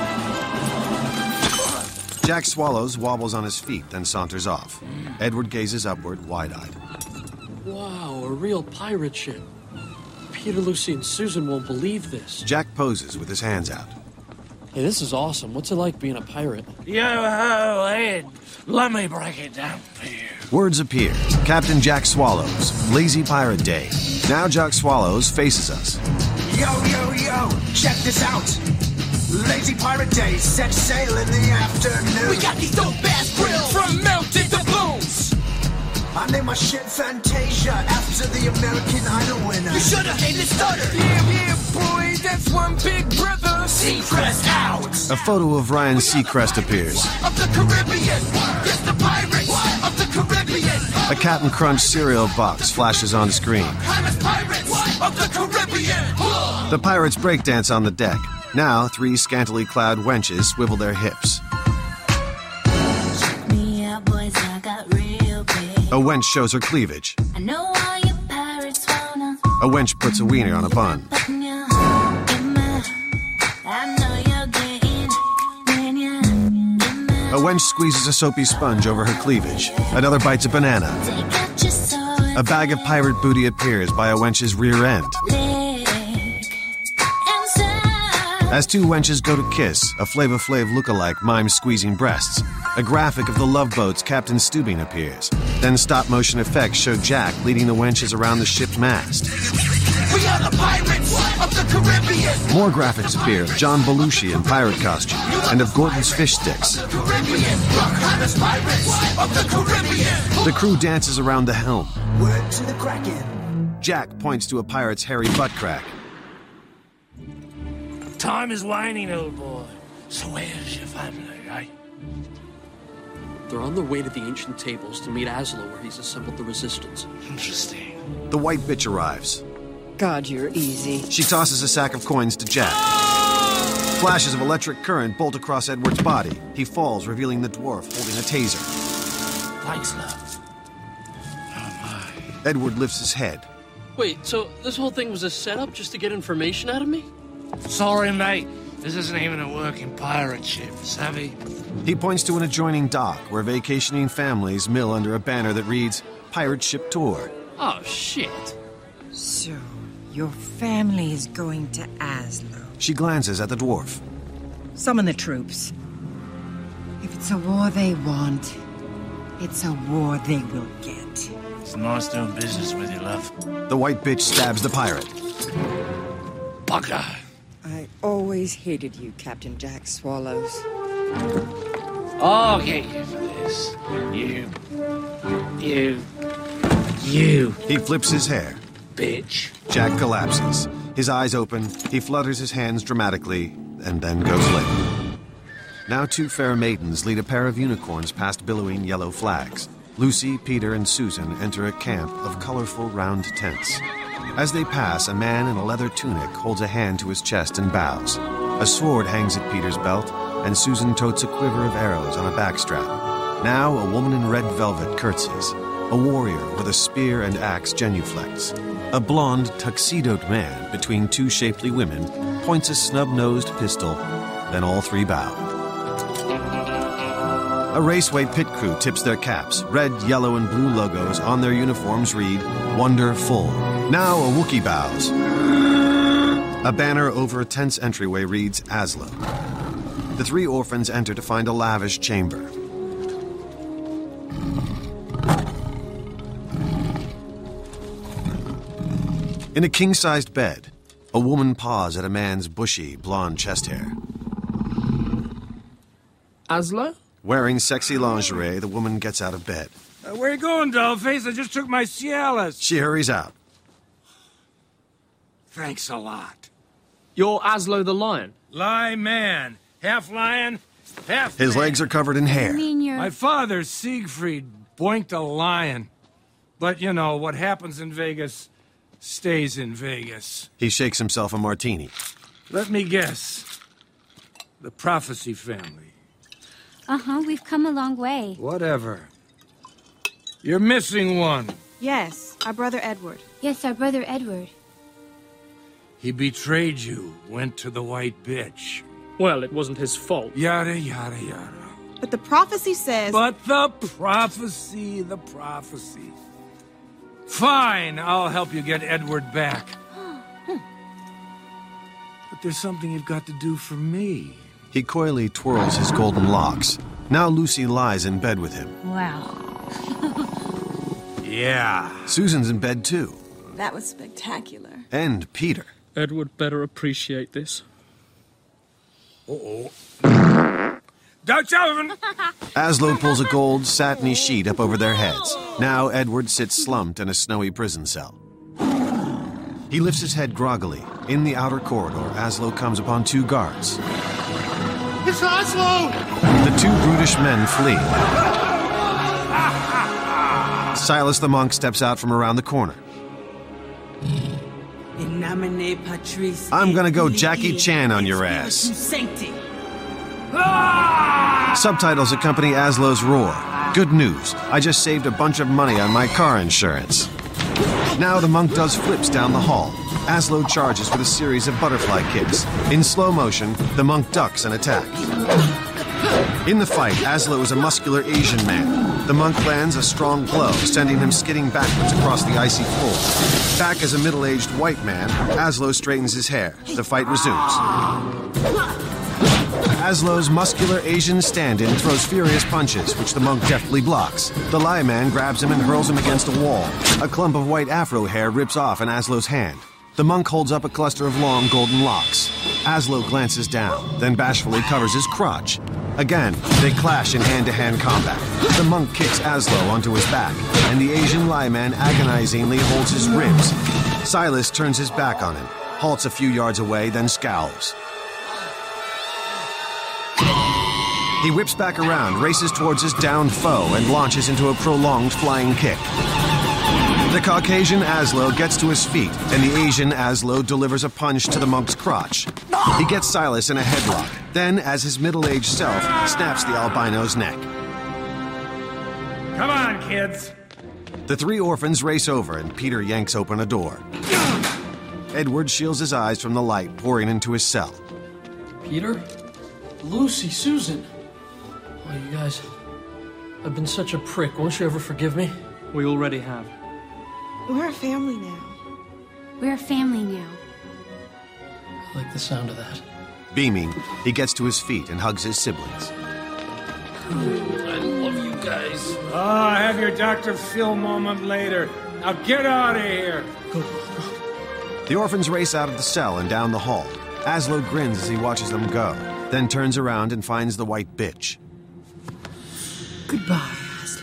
Jack Swallows wobbles on his feet, then saunters off. Edward gazes upward, wide-eyed.
Wow, a real pirate ship. Peter, Lucy, and Susan won't believe this.
Jack poses with his hands out.
Hey, this is awesome. What's it like being a pirate?
Yo-ho, Ed. Let me break it down for you.
Words appear. Captain Jack Swallows. Lazy Pirate Day. Now Jack Swallows faces us.
Yo, yo, yo, check this out. Lazy Pirate Day, set sail in the afternoon. We got these dope-ass grills from melted doubloons. I named my ship Fantasia after the American Idol winner. You should have named it Stutter. Yeah, boy, that's one big brother. Seacrest out.
A photo of Ryan Seacrest appears.
Of the Caribbean, yes, the pirates of the Caribbean.
A Captain Crunch cereal box flashes on screen.
Pirates of the Caribbean.
The pirates breakdance on the deck. Now, 3 scantily clad wenches swivel their hips. A wench shows her cleavage.
I know all you pirates wanna.
A wench puts a wiener on a bun. A wench squeezes a soapy sponge over her cleavage. Another bites a banana. A bag of pirate booty appears by a wench's rear end. As 2 wenches go to kiss, a Flava Flav lookalike mimes squeezing breasts. A graphic of the Love Boat's Captain Steubing appears. Then stop-motion effects show Jack leading the wenches around the ship mast.
We are the pirates of the Caribbean.
More graphics appear of John Belushi in pirate costume and of Gordon's fish sticks. The crew dances around the helm.
Word to the Kraken.
Jack points to a pirate's hairy butt crack.
Time is waning, old boy. So where's your family, eh?
They're on their way to the ancient tables to meet Aslo, where he's assembled the resistance.
Interesting.
The white bitch arrives.
God, you're easy.
She tosses a sack of coins to Jack. Flashes of electric current bolt across Edward's body. He falls, revealing the dwarf holding a taser.
Thanks, love. Oh, my.
Edward lifts his head.
Wait, so this whole thing was a setup just to get information out of me?
Sorry, mate. This isn't even a working pirate ship, savvy?
He points to an adjoining dock where vacationing families mill under a banner that reads, Pirate Ship Tour.
Oh, shit.
So, your family is going to Aslo.
She glances at the dwarf.
Summon the troops. If it's a war they want, it's a war they will get.
It's nice doing business with you, love.
The white bitch stabs the pirate.
Buckeye.
I always hated you, Captain Jack Swallows.
I'll get you for this. You.
He flips his hair.
Bitch.
Jack collapses. His eyes open. He flutters his hands dramatically and then goes limp. Now 2 fair maidens lead a pair of unicorns past billowing yellow flags. Lucy, Peter, and Susan enter a camp of colorful round tents. As they pass, a man in a leather tunic holds a hand to his chest and bows. A sword hangs at Peter's belt, and Susan totes a quiver of arrows on a backstrap. Now a woman in red velvet curtsies. A warrior with a spear and axe genuflects. A blonde, tuxedoed man between 2 shapely women points a snub-nosed pistol, then all 3 bow. A Raceway pit crew tips their caps. Red, yellow, and blue logos on their uniforms read, Wonderful. Now a Wookiee bows. A banner over a tent's entryway reads, Aslo. The 3 orphans enter to find a lavish chamber. In a king-sized bed, a woman paws at a man's bushy, blonde chest hair.
Aslo?
Wearing sexy lingerie, the woman gets out of bed.
Where you going, dollface? I just took my Cialis.
She hurries out.
Thanks a lot.
You're Aslo the Lion?
Lion man. Half lion,
His legs are covered in hair.
My father, Siegfried, boinked a lion. But, you know, what happens in Vegas stays in Vegas.
He shakes himself a martini.
Let me guess. The Prophecy family.
Uh-huh, we've come a long way.
Whatever. You're missing one.
Yes, our brother Edward.
Yes, our brother Edward.
He betrayed you, went to the White Bitch.
Well, it wasn't his fault.
Yada, yada, yada.
But the prophecy says...
But the prophecy. Fine, I'll help you get Edward back. But there's something you've got to do for me.
He coyly twirls his golden locks. Now Lucy lies in bed with him.
Wow.
Yeah.
Susan's in bed too.
That was spectacular.
And Peter.
Edward better appreciate this.
Uh-oh. Dutch oven!
Aslo pulls a gold, satiny sheet up over their heads. Now Edward sits slumped in a snowy prison cell. He lifts his head groggily. In the outer corridor, Aslo comes upon two guards.
It's Aslo!
The two brutish men flee. Silas the monk steps out from around the corner. I'm gonna go Jackie Chan on your ass. Subtitles accompany Aslo's roar. Good news, I just saved a bunch of money on my car insurance. Now the monk does flips down the hall. Aslo charges with a series of butterfly kicks. In slow motion, the monk ducks and attacks. In the fight, Aslo is a muscular Asian man. The monk lands a strong blow, sending him skidding backwards across the icy floor. Back as a middle-aged white man, Aslo straightens his hair. The fight resumes. Aslo's muscular Asian stand-in throws furious punches, which the monk deftly blocks. The Lie Man grabs him and hurls him against a wall. A clump of white afro hair rips off in Aslo's hand. The monk holds up a cluster of long golden locks. Aslo glances down, then bashfully covers his crotch. Again, they clash in hand-to-hand combat. The monk kicks Aslo onto his back, and the Asian Lie Man agonizingly holds his ribs. Silas turns his back on him, halts a few yards away, then scowls. He whips back around, races towards his downed foe, and launches into a prolonged flying kick. The Caucasian Aslo gets to his feet, and the Asian Aslo delivers a punch to the monk's crotch. He gets Silas in a headlock, then, as his middle-aged self, snaps the albino's neck.
Come on, kids.
The three orphans race over, and Peter yanks open a door. Edward shields his eyes from the light pouring into his cell.
Peter? Lucy, Susan. Oh, you guys, I've been such a prick. Won't you ever forgive me? We already have.
We're a family now.
We're a family now.
I like the sound of that.
Beaming, he gets to his feet and hugs his siblings.
I love you guys.
Oh, have your Dr. Phil moment later. Now get out of here.
Go.
The orphans race out of the cell and down the hall. Aslo grins as he watches them go, then turns around and finds the White Bitch.
Goodbye,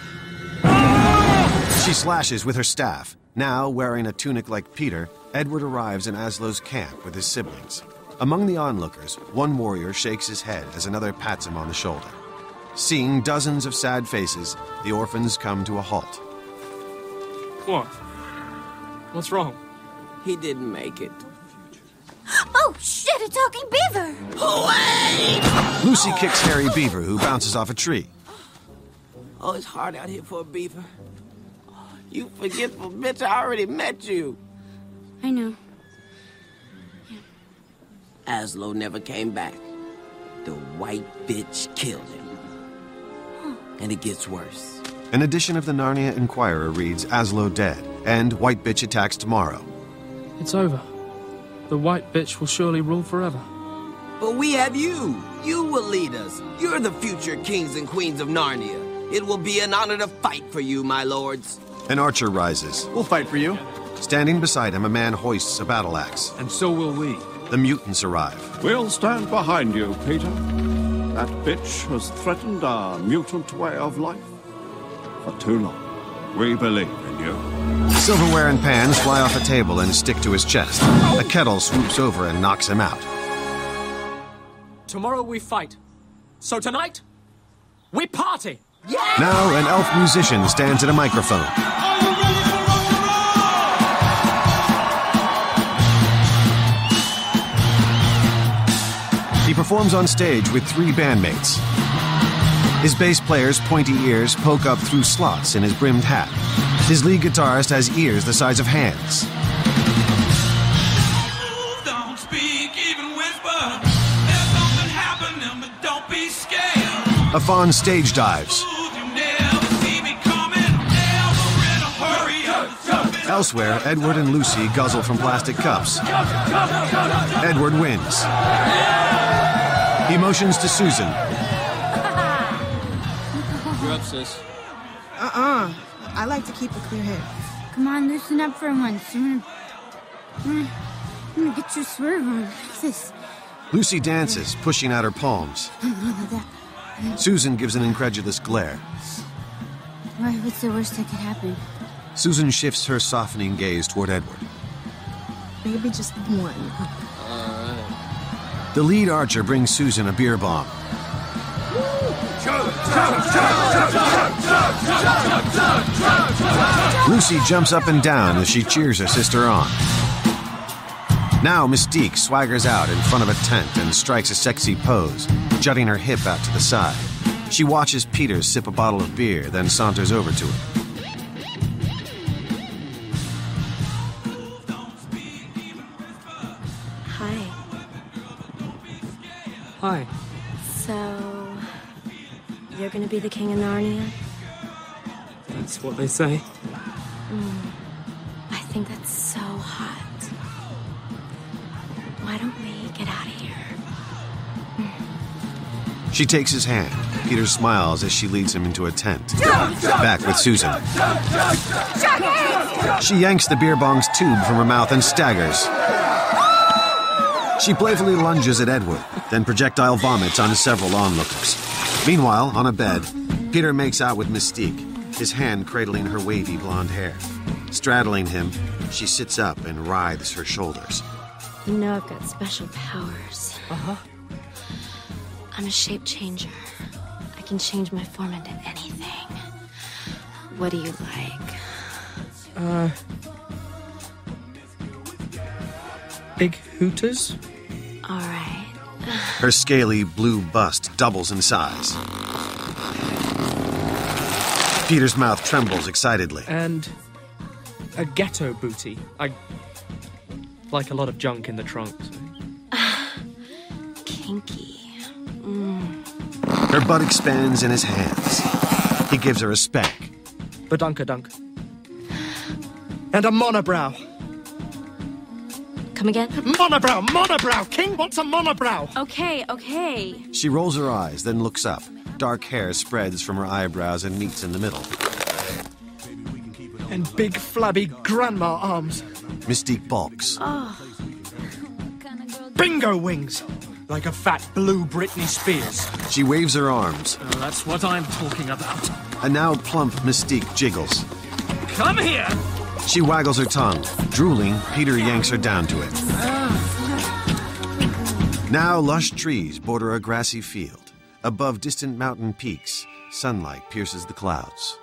She slashes with her staff. Now, wearing a tunic like Peter, Edward arrives in Aslo's camp with his siblings. Among the onlookers, one warrior shakes his head as another pats him on the shoulder. Seeing dozens of sad faces, the orphans come to a halt.
What? What's wrong?
He didn't make it.
Oh, shit, a talking beaver!
Wait!
Lucy kicks Harry Beaver, who bounces off a tree.
Oh, it's hard out here for a beaver. You forgetful bitch, I already met you.
I know.
Aslo never came back. The White Bitch killed him. And it gets worse.
An edition of the Narnia Inquirer reads Aslo dead, and White Bitch attacks tomorrow.
It's over. The White Bitch will surely rule forever.
But we have you. You will lead us. You're the future kings and queens of Narnia. It will be an honor to fight for you, my lords.
An archer rises.
We'll fight for you.
Standing beside him, a man hoists a battle axe.
And so will we.
The mutants arrive.
We'll stand behind you, Peter. That bitch has threatened our mutant way of life for too long. We believe in you.
Silverware and pans fly off a table and stick to his chest. A kettle swoops over and knocks him out.
Tomorrow we fight. So tonight, we party!
Now, an elf musician stands at a microphone. He performs on stage with 3 bandmates. His bass player's pointy ears poke up through slots in his brimmed hat. His lead guitarist has ears the size of hands.
Don't speak, even whisper. There's something happening, but don't be scared.
A fawn stage dives. Elsewhere, Edward and Lucy guzzle from plastic cups. Edward wins. He motions to Susan.
You're up, sis.
I like to keep a clear head. Come on, loosen up for once. I'm gonna get your swerve on like this.
Lucy dances, pushing out her palms. Susan gives an incredulous glare.
Why, what's the worst that could happen?
Susan shifts her softening gaze toward Edward.
Maybe just one.
The lead archer brings Susan a beer bomb. Lucy jumps up and down as she cheers her sister on. Now Mystique swaggers out in front of a tent and strikes a sexy pose, jutting her hip out to the side. She watches Peter sip a bottle of beer, then saunters over to her.
Hi.
So, you're gonna be the king of Narnia?
That's what they say.
I think that's so hot. Why don't we get out of here?
She takes his hand. Peter smiles as she leads him into a tent. Back with Susan. She yanks the beer bong's tube from her mouth and staggers. She playfully lunges at Edward, then projectile vomits on several onlookers. Meanwhile, on a bed, Peter makes out with Mystique, his hand cradling her wavy blonde hair. Straddling him, she sits up and writhes her shoulders.
You know I've got special powers. I'm a shape changer. I can change my form into anything. What do you like?
Big hooters?
All right.
Her scaly blue bust doubles in size. Peter's mouth trembles excitedly.
And a ghetto booty. I like a lot of junk in the trunk.
Kinky.
Her butt expands in his hands. He gives her a spank.
Badunka-dunk. And a monobrow.
Come again?
Monobrow! Monobrow! King wants a monobrow!
Okay.
She rolls her eyes, then looks up. Dark hair spreads from her eyebrows and meets in the middle.
And big, flabby grandma arms.
Mystique balks.
Bingo wings! Like a fat blue Britney Spears.
She waves her arms.
That's what I'm talking about.
A now plump Mystique jiggles.
Come here!
She waggles her tongue. Drooling, Peter yanks her down to it. Now lush trees border a grassy field. Above distant mountain peaks, sunlight pierces the clouds.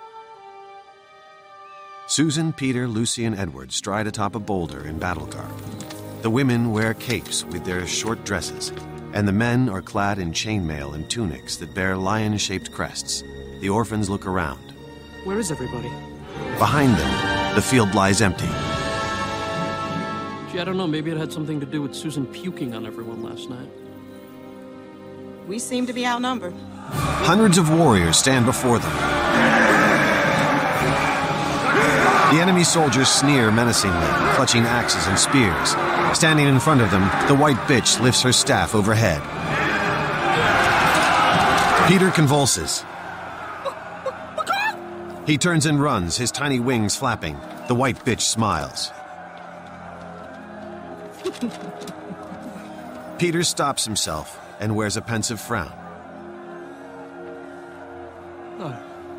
Susan, Peter, Lucy, and Edward stride atop a boulder in battle garb. The women wear capes with their short dresses, and the men are clad in chainmail and tunics that bear lion-shaped crests. The orphans look around.
Where is everybody?
Behind them, the field lies empty.
Gee, I don't know, maybe it had something to do with Susan puking on everyone last night.
We seem to be outnumbered.
Hundreds of warriors stand before them. The enemy soldiers sneer menacingly, clutching axes and spears. Standing in front of them, the white bitch lifts her staff overhead. Peter convulses. He turns and runs, his tiny wings flapping. The white bitch smiles. Peter stops himself and wears a pensive frown.
No.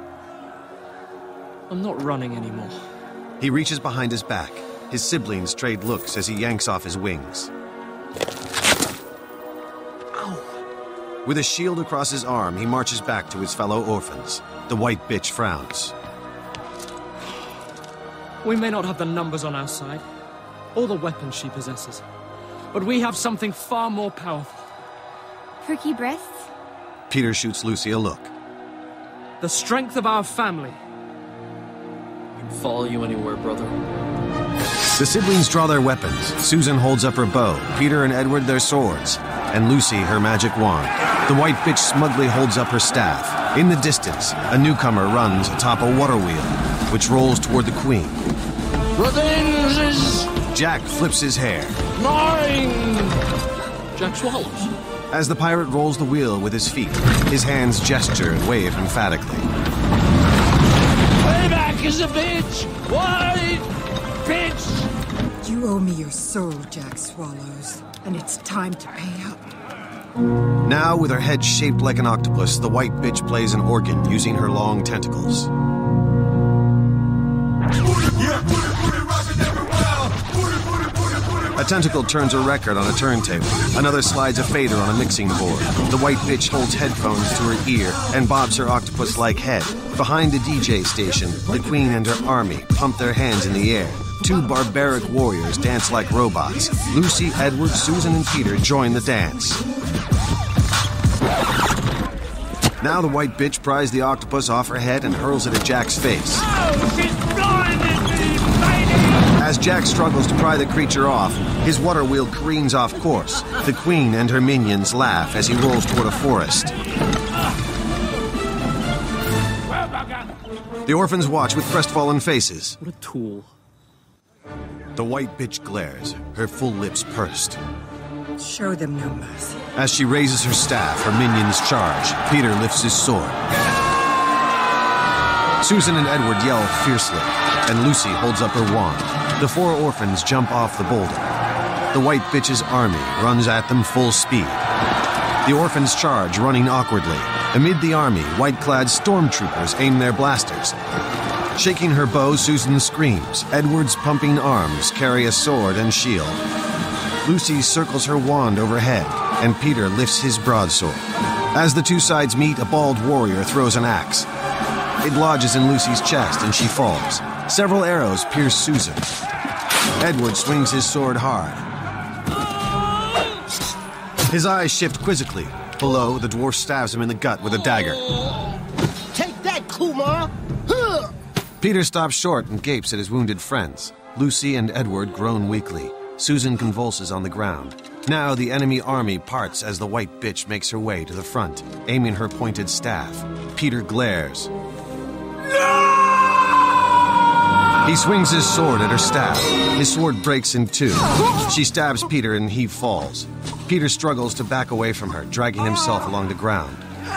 I'm not running anymore.
He reaches behind his back. His siblings trade looks as he yanks off his wings.
Ow.
With a shield across his arm, he marches back to his fellow orphans. The white bitch frowns.
We may not have the numbers on our side, or the weapons she possesses, but we have something far more powerful.
Perky breasts?
Peter shoots Lucy a look.
The strength of our family.
I can follow you anywhere, brother.
The siblings draw their weapons. Susan holds up her bow, Peter and Edward their swords, and Lucy her magic wand. The white bitch smugly holds up her staff. In the distance, a newcomer runs atop a water wheel, which rolls toward the queen.
Revenge is
Jack flips his hair.
mine! Jack Swallows.
As the pirate rolls the wheel with his feet, his hands gesture and wave emphatically.
Payback is a bitch! White bitch!
You owe me your soul, Jack Swallows, and it's time to pay up.
Now, with her head shaped like an octopus, the white bitch plays an organ using her long tentacles. A tentacle turns a record on a turntable. Another slides a fader on a mixing board. The white bitch holds headphones to her ear and bobs her octopus-like head. Behind the DJ station, the queen and her army pump their hands in the air. Two barbaric warriors dance like robots. Lucy, Edward, Susan, and Peter join the dance. Now the white bitch pries the octopus off her head and hurls it at Jack's face.
Oh, she's blinded me, baby!
As Jack struggles to pry the creature off, his water wheel careens off course. The queen and her minions laugh as he rolls toward a forest. The orphans watch with crestfallen faces.
What a tool.
The white bitch glares, her full lips pursed.
Show them no mercy.
As she raises her staff, her minions charge. Peter lifts his sword. Susan and Edward yell fiercely, and Lucy holds up her wand. The four orphans jump off the boulder. The white bitch's army runs at them full speed. The orphans charge, running awkwardly. Amid the army, white-clad stormtroopers aim their blasters. Shaking her bow, Susan screams. Edward's pumping arms carry a sword and shield. Lucy circles her wand overhead, and Peter lifts his broadsword. As the two sides meet, a bald warrior throws an axe. It lodges in Lucy's chest, and she falls. Several arrows pierce Susan. Edward swings his sword hard. His eyes shift quizzically. Below, the dwarf stabs him in the gut with a dagger.
Take that, Kumar!
Peter stops short and gapes at his wounded friends. Lucy and Edward groan weakly. Susan convulses on the ground. Now the enemy army parts as the white bitch makes her way to the front, aiming her pointed staff. Peter glares. He swings his sword at her staff. His sword breaks in two. She stabs Peter and he falls. Peter struggles to back away from her, dragging himself along the ground.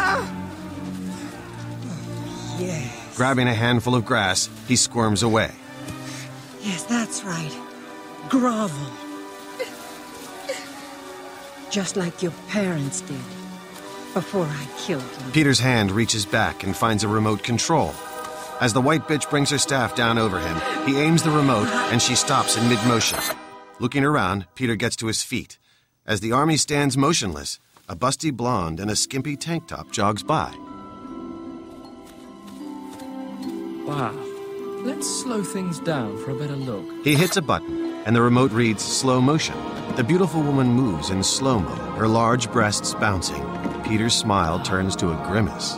Yes.
Grabbing a handful of grass, he squirms away.
Yes, that's right. Grovel. Just like your parents did before I killed them.
Peter's hand reaches back and finds a remote control. As the white bitch brings her staff down over him, he aims the remote and she stops in mid-motion. Looking around, Peter gets to his feet. As the army stands motionless, a busty blonde in a skimpy tank top jogs by.
Wow. Let's slow things down for a better look.
He hits a button, and the remote reads slow motion. The beautiful woman moves in slow-mo, her large breasts bouncing. Peter's smile turns to a grimace.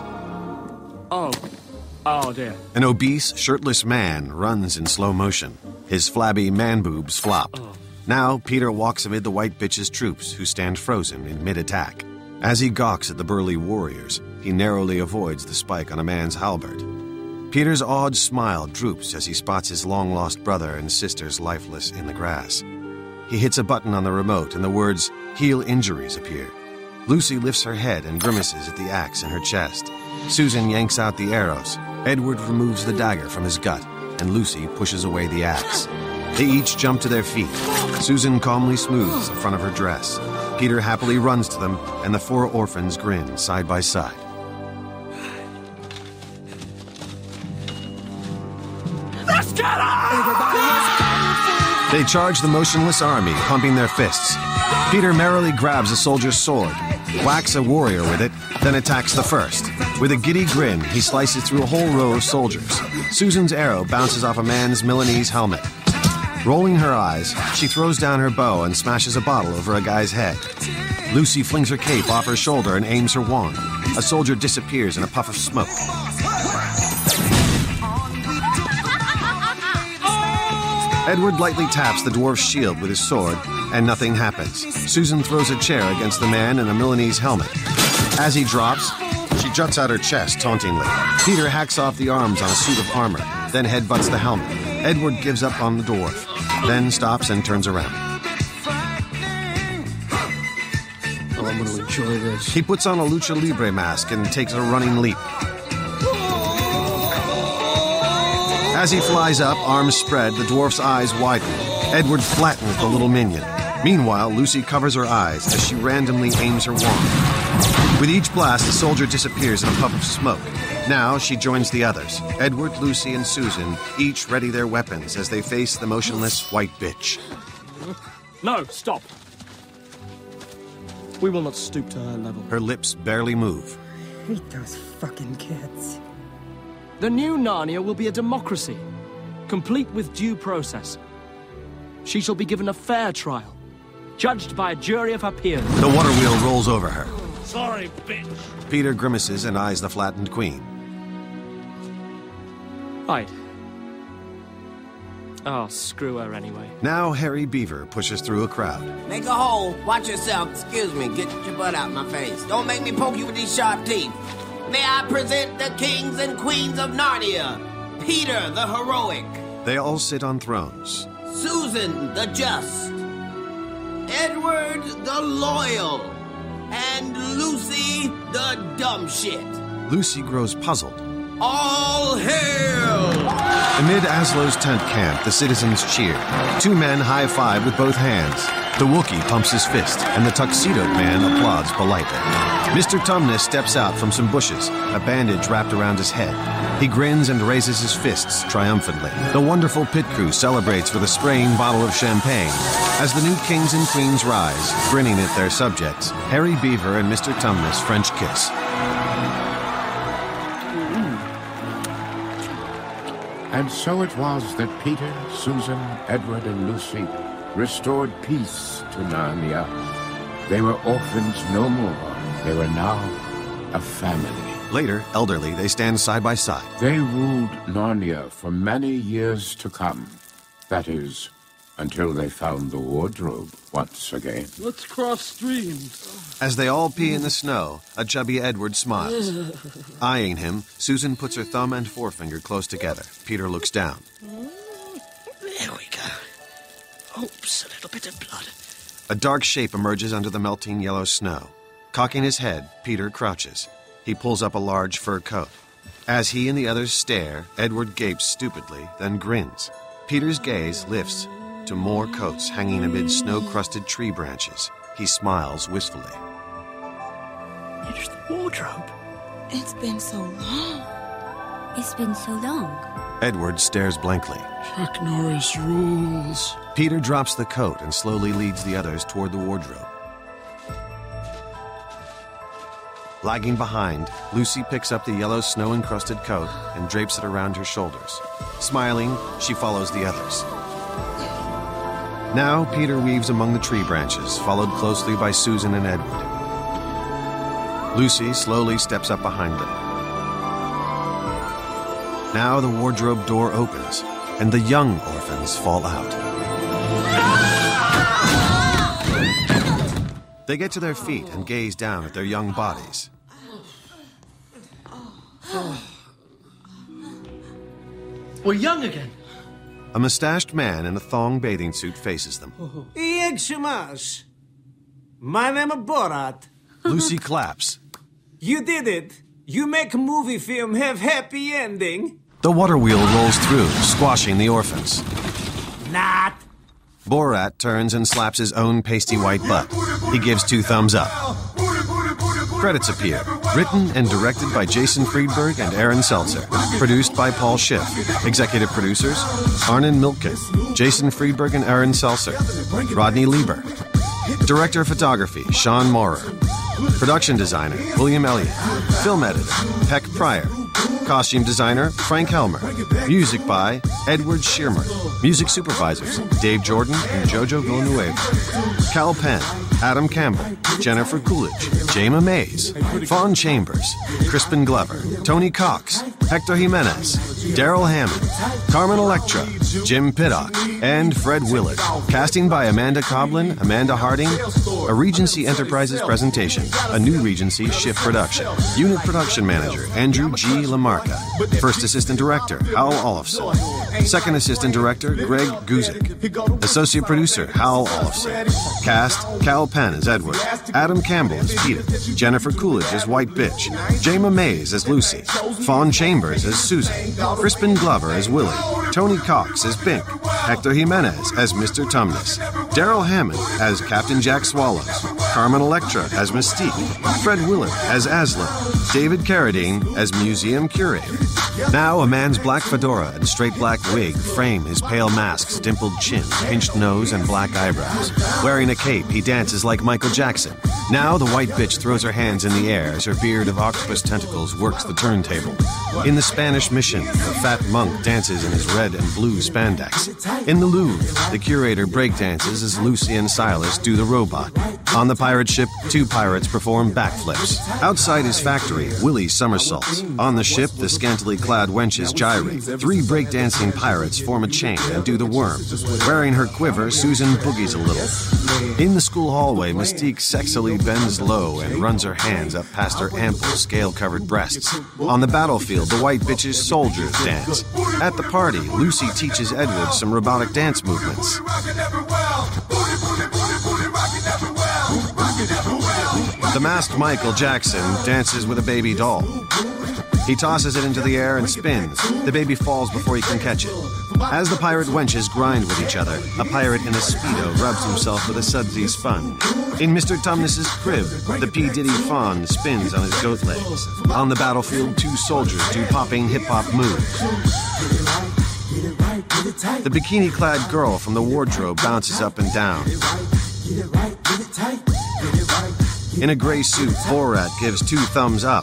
Oh dear.
An obese, shirtless man runs in slow motion. His flabby man-boobs flop. Now, Peter walks amid the white bitch's troops, who stand frozen in mid-attack. As he gawks at the burly warriors, he narrowly avoids the spike on a man's halberd. Peter's awed smile droops as he spots his long-lost brother and sisters lifeless in the grass. He hits a button on the remote, and the words, "Heal Injuries," appear. Lucy lifts her head and grimaces at the axe in her chest. Susan yanks out the arrows. Edward removes the dagger from his gut, and Lucy pushes away the axe. They each jump to their feet. Susan calmly smooths the front of her dress. Peter happily runs to them, and the four orphans grin side by side.
Let's get up!
They charge the motionless army, pumping their fists. Peter merrily grabs a soldier's sword. whacks a warrior with it, then attacks the first. With a giddy grin, he slices through a whole row of soldiers. Susan's arrow bounces off a man's Milanese helmet. Rolling her eyes, she throws down her bow and smashes a bottle over a guy's head. Lucy flings her cape off her shoulder and aims her wand. A soldier disappears in a puff of smoke. Edward lightly taps the dwarf's shield with his sword, and nothing happens. Susan throws a chair against the man in a Milanese helmet. As he drops, she juts out her chest tauntingly. Peter hacks off the arms on a suit of armor, then headbutts the helmet. Edward gives up on the dwarf, then stops and turns around.
Oh, I'm going to enjoy this.
He puts on a lucha libre mask and takes a running leap. As he flies up, arms spread, the dwarf's eyes widen. Edward flattens the little minion. Meanwhile, Lucy covers her eyes as she randomly aims her wand. With each blast, the soldier disappears in a puff of smoke. Now she joins the others. Edward, Lucy, and Susan each ready their weapons as they face the motionless white bitch.
No, stop. We will not stoop to her level.
Her lips barely move.
I hate those fucking kids.
The new Narnia will be a democracy, complete with due process. She shall be given a fair trial, judged by a jury of her peers.
The water wheel rolls over her.
Sorry, bitch.
Peter grimaces and eyes the flattened queen.
Hide. Oh, screw her anyway.
Now Harry Beaver pushes through a crowd.
Make a hole. Watch yourself. Excuse me. Get your butt out my face. Don't make me poke you with these sharp teeth. May I present the kings and queens of Narnia? Peter the heroic.
They all sit on thrones.
Susan the just. Edward the loyal. And Lucy the dumb shit.
Lucy grows puzzled.
All hail!
Amid Aslow's tent camp, the citizens cheer. Two men high-five with both hands. The Wookiee pumps his fist, and the tuxedoed man applauds politely. Mr. Tumnus steps out from some bushes, a bandage wrapped around his head. He grins and raises his fists triumphantly. The wonderful pit crew celebrates with a spraying bottle of champagne. As the new kings and queens rise, grinning at their subjects, Harry Beaver and Mr. Tumnus French kiss.
And so it was that Peter, Susan, Edward, and Lucy restored peace to Narnia. They were orphans no more. They were now a family.
Later, elderly, they stand side by side.
They ruled Narnia for many years to come. That is, until they found the wardrobe once again.
Let's cross streams.
As they all pee in the snow, a chubby Edward smiles. Eyeing him, Susan puts her thumb and forefinger close together. Peter looks down.
There we go. Oops, a little bit of blood.
A dark shape emerges under the melting yellow snow. Cocking his head, Peter crouches. He pulls up a large fur coat. As he and the others stare, Edward gapes stupidly, then grins. Peter's gaze lifts to more coats hanging amid snow-crusted tree branches. He smiles wistfully.
It's the wardrobe.
It's been so long. It's been so long.
Edward stares blankly.
Chuck Norris rules.
Peter drops the coat and slowly leads the others toward the wardrobe. Lagging behind, Lucy picks up the yellow snow-encrusted coat and drapes it around her shoulders. Smiling, she follows the others. Now, Peter weaves among the tree branches, followed closely by Susan and Edward. Lucy slowly steps up behind them. Now the wardrobe door opens, and the young orphans fall out. They get to their feet and gaze down at their young bodies.
We're young again.
A mustached man in a thong bathing suit faces them.
Yegshamash. My name is Borat.
Lucy claps.
You did it. You make a movie film have happy ending.
The water wheel rolls through, squashing the orphans.
Not.
Borat turns and slaps his own pasty white butt. He gives 2 thumbs up. Credits appear. Written and directed by Jason Friedberg and Aaron Seltzer. Produced by Paul Schiff. Executive producers, Arnon Milken, Jason Friedberg and Aaron Seltzer. Rodney Lieber. Director of photography, Sean Maurer. Production designer, William Elliott. Film editor, Peck Pryor. Costume designer, Frank Helmer. Music by Edward Shearmer. Music supervisors, Dave Jordan and Jojo Villanueva. Cal Penn, Adam Campbell, Jennifer Coolidge, Jayma Mays, Fawn Chambers, Crispin Glover, Tony Cox, Hector Jimenez, Daryl Hammond, Carmen Electra, Jim Piddock, and Fred Willard. Casting by Amanda Coblin, Amanda Harding. A Regency Enterprises presentation. A new Regency shift production. Unit production manager, Andrew G. Lamarca. First assistant director, Hal Olafson. Second assistant director, Greg Guzik. Associate producer, Hal Olafson. Cast, Cal Penn as Edward. Adam Campbell as Peter. Jennifer Coolidge as White Bitch. Jayma Mays as Lucy. Fawn Chambers as Susan. Crispin Glover as Willie. Tony Cox as Bink. Hector Jimenez as Mr. Tumnus. Daryl Hammond as Captain Jack Swallows. Carmen Electra as Mystique. Fred Willard as Aslan. David Carradine as Museum Curator. Now a man's black fedora and straight black wig frame his pale mask's dimpled chin, pinched nose, and black eyebrows. Wearing a cape, he dances like Michael Jackson. Now the white bitch throws her hands in the air as her beard of octopus tentacles works the turntable. In the Spanish Mission, the fat monk dances in his red and blue spandex. In the Louvre, the curator breakdances as Lucy and Silas do the robot. On the pirate ship, two pirates perform backflips. Outside his factory, Willie somersaults. On the ship, the scantily clad wenches gyrate. Three breakdancing pirates form a chain and do the worm. Wearing her quiver, Susan boogies a little. In the school hallway, Mystique sexily bends low and runs her hands up past her ample, scale-covered breasts. On the battlefield, the white bitch's soldiers dance. At the party, Lucy teaches Edward some robotic dance movements. The masked Michael Jackson dances with a baby doll. He tosses it into the air and spins. The baby falls before he can catch it. As the pirate wenches grind with each other, a pirate in a Speedo rubs himself with a sudsy sponge. In Mr. Tumnus's crib, the P. Diddy fawn spins on his goat legs. On the battlefield, two soldiers do popping hip-hop moves. The bikini-clad girl from the wardrobe bounces up and down. In a gray suit, Borat gives two thumbs up.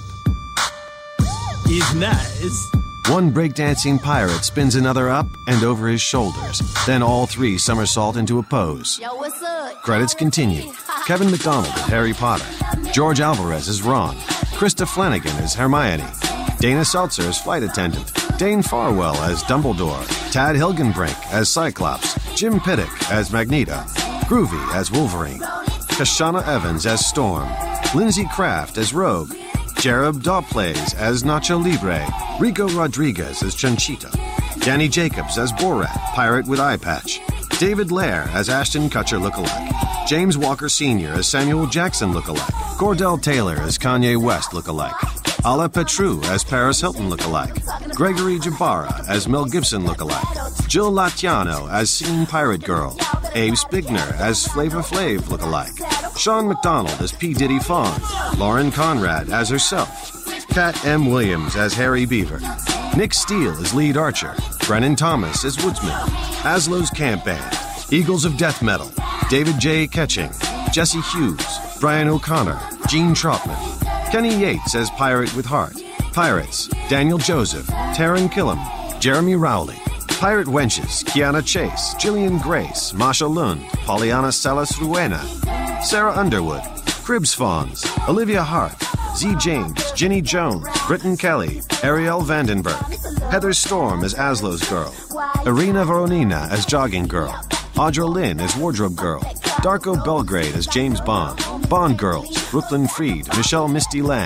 He's nice.
One breakdancing pirate spins another up and over his shoulders. Then all three somersault into a pose.
Yo, what's up?
Credits continue. Kevin McDonald as Harry Potter. George Alvarez as Ron. Krista Flanagan as Hermione. Dana Seltzer as flight attendant. Dane Farwell as Dumbledore. Tad Hilgenbrink as Cyclops. Jim Piddock as Magneto. Groovy as Wolverine. Kashana Evans as Storm. Lindsay Kraft as Rogue. Jared Dawplays as Nacho Libre. Rico Rodriguez as Chanchito. Danny Jacobs as Borat, pirate with eye patch. David Lair as Ashton Kutcher lookalike. James Walker Sr. as Samuel Jackson lookalike. Cordell Taylor as Kanye West lookalike. Ala Petru as Paris Hilton lookalike. Gregory Jabara as Mel Gibson lookalike. Jill Latiano as Scene Pirate Girl. Abe Spigner as Flavor Flav lookalike. Sean McDonald as P. Diddy Fawn. Lauren Conrad as herself. Kat M. Williams as Harry Beaver. Nick Steele as lead archer. Brennan Thomas as woodsman. Aslo's Camp Band. Eagles of Death Metal. David J. Ketching. Jesse Hughes. Brian O'Connor. Gene Trotman. Kenny Yates as Pirate with Heart. Pirates. Daniel Joseph. Taryn Killam. Jeremy Rowley. Pirate Wenches. Kiana Chase. Jillian Grace. Masha Lund. Pollyanna Salas Ruena. Sarah Underwood. Cribs Fawns. Olivia Hart. Z. James. Ginny Jones. Britton Kelly. Ariel Vandenberg. Heather Storm as Aslo's Girl. Irina Voronina as Jogging Girl. Audra Lynn as Wardrobe Girl. Darko Belgrade as James Bond. Bond Girls. Brooklyn Freed. Michelle Misty Lang.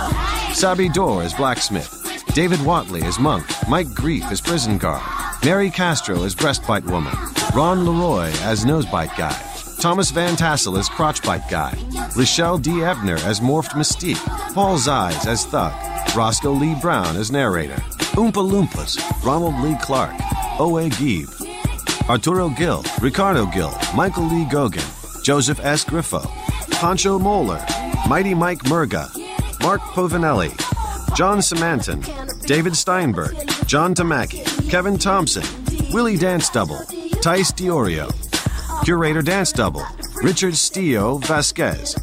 Sabi Dorr as Blacksmith. David Watley as Monk. Mike Grief as Prison Guard. Mary Castro as Breastbite Woman. Ron Leroy as Nosebite Guy. Thomas Van Tassel as Crotchbite Guy. Lichelle D. Ebner as Morphed Mystique. Paul Zides as Thug. Roscoe Lee Brown as narrator. Oompa Loompas. Ronald Lee Clark. O.A. Gieb. Arturo Gill. Ricardo Gill. Michael Lee Gogan. Joseph S. Griffo. Pancho Moeller. Mighty Mike Murga. Mark Povinelli. John Samanton. David Steinberg. John Tamaki. Kevin Thompson. Willie Dance Double. Tice Diorio. Curator Dance Double. Richard Stio Vasquez.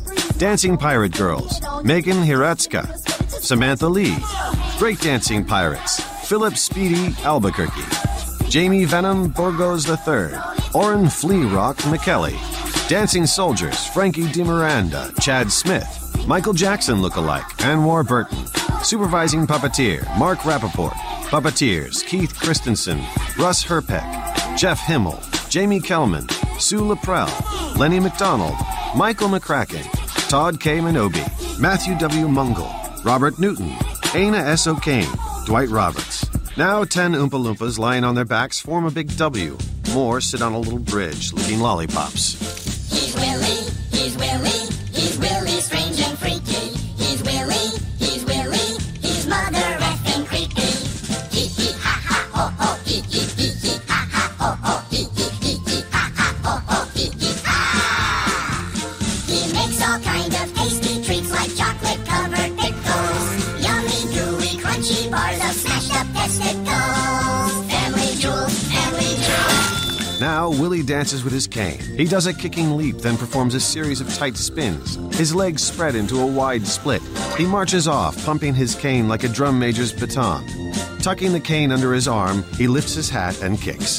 Dancing Pirate Girls, Megan Hiratska, Samantha Lee. Breakdancing Pirates, Philip Speedy Albuquerque. Jamie Venom Burgos III, Orrin Flea Rock McKelly. Dancing Soldiers, Frankie DeMiranda, Chad Smith. Michael Jackson lookalike, Anwar Burton. Supervising Puppeteer, Mark Rappaport. Puppeteers, Keith Christensen, Russ Herpeck, Jeff Himmel, Jamie Kellman, Sue Laprelle, Lenny McDonald, Michael McCracken, Todd K. Minobi, Matthew W. Mungle, Robert Newton, Aina S. O'Kane, Dwight Roberts. Now 10 Oompa Loompas lying on their backs form a big W. More sit on a little bridge, licking lollipops.
He's Willie, he's Willie, he's Willie, strange and freaky. He's Willie, he's mother effing creepy. Hee hee ha ha ho ho, hee hee ha ha ho ho, hee hee ha ha ho ho, hee hee ha. He makes all kind of tasty treats like chocolate covered pickles, yummy gooey crunchy bars of smashed up testicles. Family jewels, family jewels.
Now, Willie dances with his cane. He does a kicking leap, then performs a series of tight spins. His legs spread into a wide split. He marches off, pumping his cane like a drum major's baton. Tucking the cane under his arm, he lifts his hat and kicks.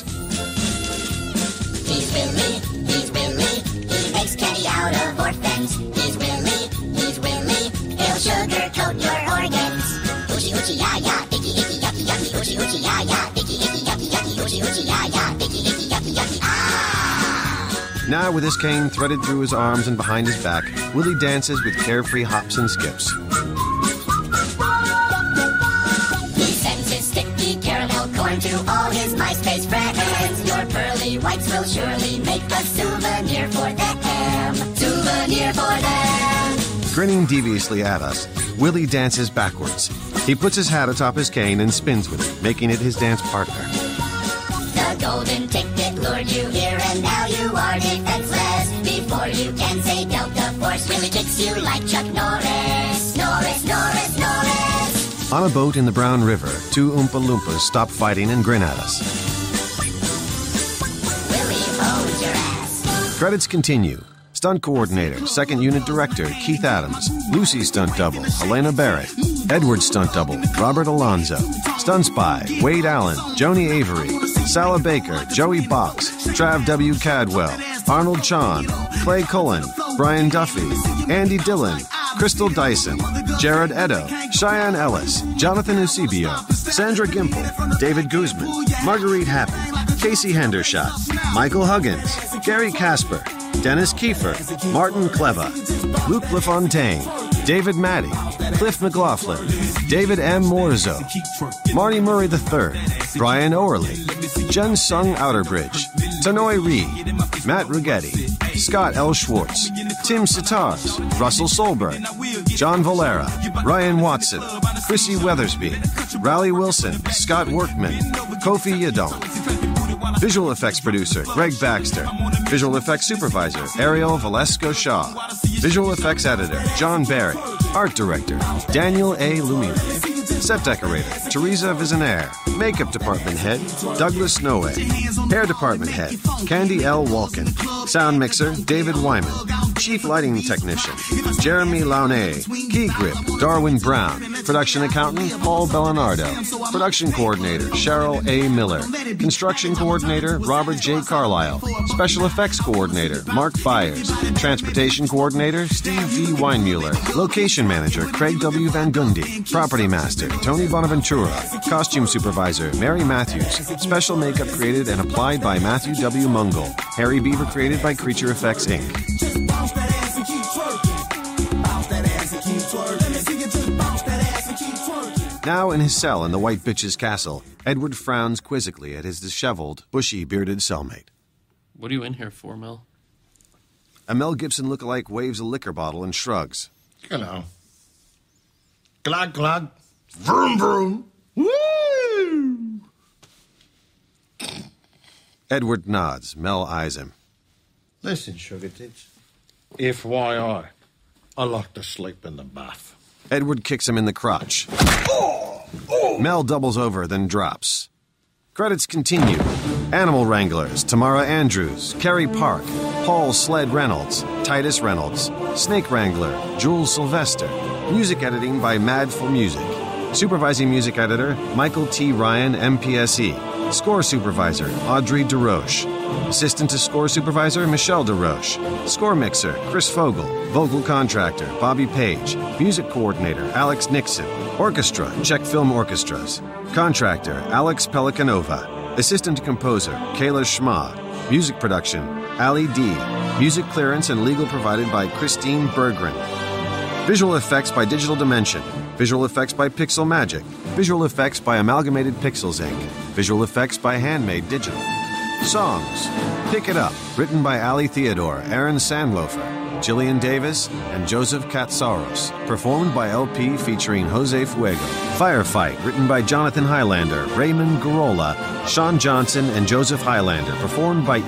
He's Willie, he makes candy out of orphans. He's Willie, he'll sugarcoat your organs. Oochie oochie ya ya, icky icky yucky yucky, oochie oochie ya ya, icky icky yucky yucky, oochie oochie ya ya, icky icky yucky yucky. Ah!
Now, with his cane threaded through his arms and behind his back, Willie dances with carefree hops and skips.
He sends his sticky caramel corn to all his MySpace friends. Your pearly whites will surely make a souvenir for them. Souvenir for them.
Grinning deviously at us, Willie dances backwards. He puts his hat atop his cane and spins with it, making it his dance partner.
The golden ticket lured you here and now you are defenseless. Before you can say Delta Force, Willie kicks you like Chuck Norris. Norris, Norris, Norris.
On a boat in the Brown River, 2 Oompa Loompas stop fighting and grin at us.
Willie owns your ass.
Credits continue. Stunt Coordinator, 2nd Unit Director, Keith Adams. Lucy Stunt Double, Elena Barrett. Edward Stunt Double, Robert Alonzo. Stunt Spy, Wade Allen, Joni Avery. Sala Baker, Joey Box. Trav W. Cadwell. Arnold Chan. Clay Cullen. Brian Duffy. Andy Dillon. Crystal Dyson. Jared Edo. Cheyenne Ellis. Jonathan Eusebio. Sandra Gimple. David Guzman. Marguerite Happy. Casey Hendershot. Michael Huggins. Gary Casper. Dennis Kiefer, Martin Kleva, Luke LaFontaine, David Maddy, Cliff McLaughlin, David M. Morzo, Marty Murray III, Brian Orley, Jen Sung Outerbridge, Tanoi Reed, Matt Rigetti, Scott L. Schwartz, Tim Sitars, Russell Solberg, John Valera, Ryan Watson, Chrissy Weathersby, Raleigh Wilson, Scott Workman, Kofi Yadon. Visual effects producer, Greg Baxter. Visual effects supervisor, Ariel Valesco Shaw. Visual effects editor, John Barry. Art director, Daniel A. Lumina. Set decorator, Teresa Visionaire. Makeup department head, Douglas Noe. Hair department head, Candy L. Walken. Sound mixer, David Wyman. Chief lighting technician, Jeremy Launay. Key grip, Darwin Brown. Production accountant, Paul Bellinardo. Production coordinator, Cheryl A. Miller. Construction coordinator, Robert J. Carlisle. Special effects coordinator, Mark Byers. Transportation coordinator, Steve V. Weinmuller. Location manager, Craig W. Van Gundy. Property master, Tony Bonaventura. Costume supervisor, Mary Matthews. Special makeup created and applied by Matthew W. Mungle. Harry Beaver created by Creature Effects, Inc. Now in his cell in the White Bitch's castle, Edward frowns quizzically at his disheveled, bushy-bearded cellmate.
What are you in here for, Mel?
A Mel Gibson lookalike waves a liquor bottle and shrugs.
You know. Glug, glug. Vroom, vroom. Woo!
Edward nods. Mel eyes him.
Listen, sugar tits. FYI, I like to sleep in the bath.
Edward kicks him in the crotch. Mel doubles over, then drops. Credits continue. Animal Wranglers, Tamara Andrews, Kerry Park, Paul Sled Reynolds, Titus Reynolds, Snake Wrangler, Jules Sylvester. Music editing by Madful Music. Supervising music editor, Michael T. Ryan, MPSE. Score supervisor, Audrey DeRoche. Assistant to score supervisor, Michelle DeRoche. Score mixer, Chris Fogel. Vocal contractor, Bobby Page. Music coordinator, Alex Nixon. Orchestra, Czech Film Orchestras. Contractor, Alex Pelikanova. Assistant composer, Kayla Schma. Music production, Ali D. Music clearance and legal provided by Christine Berggren. Visual effects by Digital Dimension. Visual effects by Pixel Magic. Visual effects by Amalgamated Pixels, Inc. Visual effects by Handmade Digital. Songs. Pick It Up, written by Ali Theodore, Aaron Sandlofer, Jillian Davis, and Joseph Katsaros. Performed by LP featuring Jose Fuego. Firefight, written by Jonathan Highlander, Raymond Garola, Sean Johnson, and Joseph Highlander. Performed by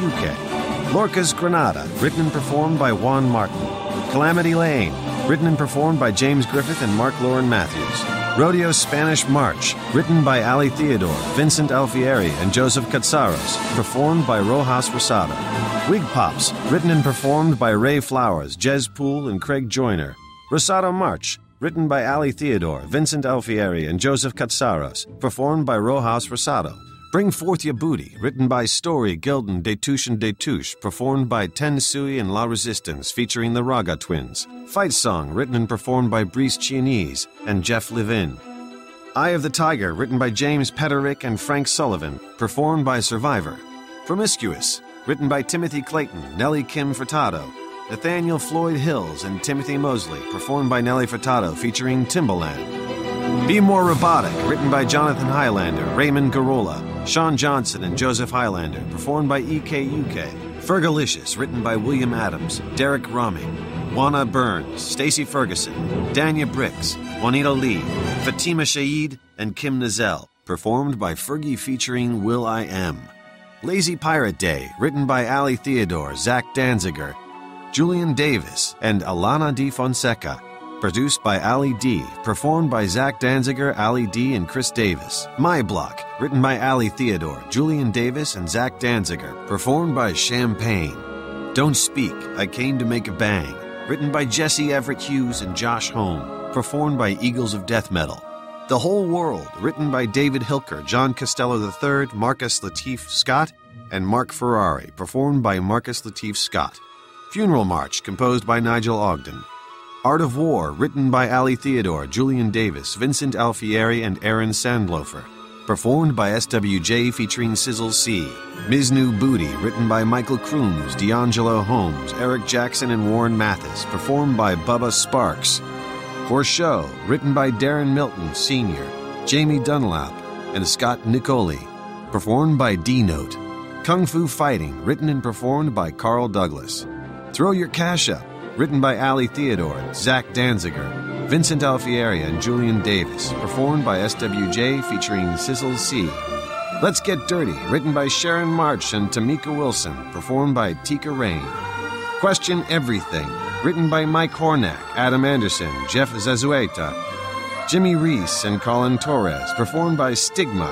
EKUK. Lorca's Granada, written and performed by Juan Martin. Calamity Lane, written and performed by James Griffith and Mark Lauren Matthews. Rodeo Spanish March, written by Ali Theodore, Vincent Alfieri, and Joseph Katsaros, performed by Rojas Rosado. Wig Pops, written and performed by Ray Flowers, Jez Poole, and Craig Joyner. Rosado March, written by Ali Theodore, Vincent Alfieri, and Joseph Katsaros, performed by Rojas Rosado. Bring Forth Your Booty, written by Story, Gildan, Détouche, and Détouche, performed by Ten Sui and La Resistance, featuring the Raga Twins. Fight Song, written and performed by Brice Chianese and Jeff Levin. Eye of the Tiger, written by James Petterick and Frank Sullivan, performed by Survivor. Promiscuous, written by Timothy Clayton, Nellie Kim Furtado, Nathaniel Floyd Hills, and Timothy Mosley, performed by Nellie Furtado, featuring Timbaland. Be More Robotic, written by Jonathan Highlander, Raymond Garola, Sean Johnson, and Joseph Highlander, performed by EKUK. Fergalicious, written by William Adams, Derek Roming, Juana Burns, Stacey Ferguson, Danya Bricks, Juanita Lee, Fatima Shaid, and Kim Nazell, performed by Fergie featuring Will I Am. Lazy Pirate Day, written by Ali Theodore, Zach Danziger, Julian Davis, and Alana D. Fonseca. Produced by Ali D. Performed by Zach Danziger, Ali D. and Chris Davis. My Block, written by Ali Theodore, Julian Davis, and Zach Danziger. Performed by Champagne. Don't Speak, I Came to Make a Bang. Written by Jesse Everett Hughes and Josh Home. Performed by Eagles of Death Metal. The Whole World, written by David Hilker, John Costello III, Marcus Lateef Scott, and Mark Ferrari. Performed by Marcus Lateef Scott. Funeral March, composed by Nigel Ogden. Art of War, written by Ali Theodore, Julian Davis, Vincent Alfieri, and Aaron Sandlofer. Performed by SWJ featuring Sizzle C. Ms. New Booty, written by Michael Crooms, D'Angelo Holmes, Eric Jackson, and Warren Mathis. Performed by Bubba Sparks. Show, written by Darren Milton, Sr., Jamie Dunlap, and Scott Nicoli. Performed by D-Note. Kung Fu Fighting, written and performed by Carl Douglas. Throw Your Cash Up, written by Ali Theodore, Zach Danziger, Vincent Alfieri, and Julian Davis, performed by SWJ featuring Sizzle C. Let's Get Dirty, written by Sharon March and Tamika Wilson, performed by Tika Rain. Question Everything, written by Mike Hornack, Adam Anderson, Jeff Zazueta, Jimmy Reese, and Colin Torres, performed by Stigma.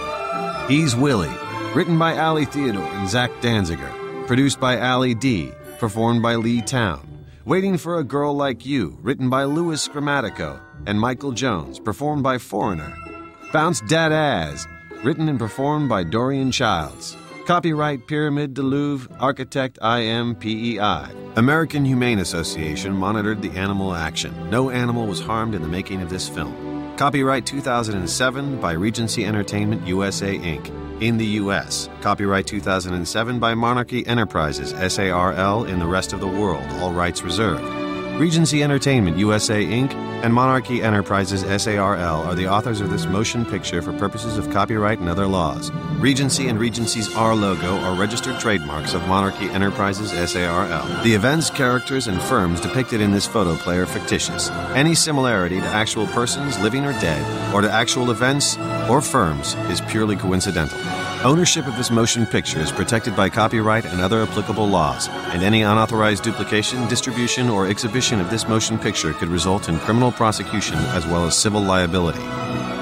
He's Willie, written by Ali Theodore and Zach Danziger, produced by Ali D., performed by Lee Town. Waiting for a Girl Like You, written by Louis Grammatico and Michael Jones, performed by Foreigner. Bounce Dat Az, written and performed by Dorian Childs. Copyright Pyramid de Louvre, architect IMPEI. American Humane Association monitored the animal action. No animal was harmed in the making of this film. Copyright 2007 by Regency Entertainment USA, Inc. in the U.S. Copyright 2007 by Monarchy Enterprises, SARL, in the rest of the world. All rights reserved. Regency Entertainment USA, Inc. and Monarchy Enterprises, SARL, are the authors of this motion picture for purposes of copyright and other laws. Regency and Regency's R logo are registered trademarks of Monarchy Enterprises, SARL. The events, characters, and firms depicted in this photoplay are fictitious. Any similarity to actual persons, living or dead, or to actual events or firms is purely coincidental. Ownership of this motion picture is protected by copyright and other applicable laws, and any unauthorized duplication, distribution, or exhibition of this motion picture could result in criminal prosecution as well as civil liability.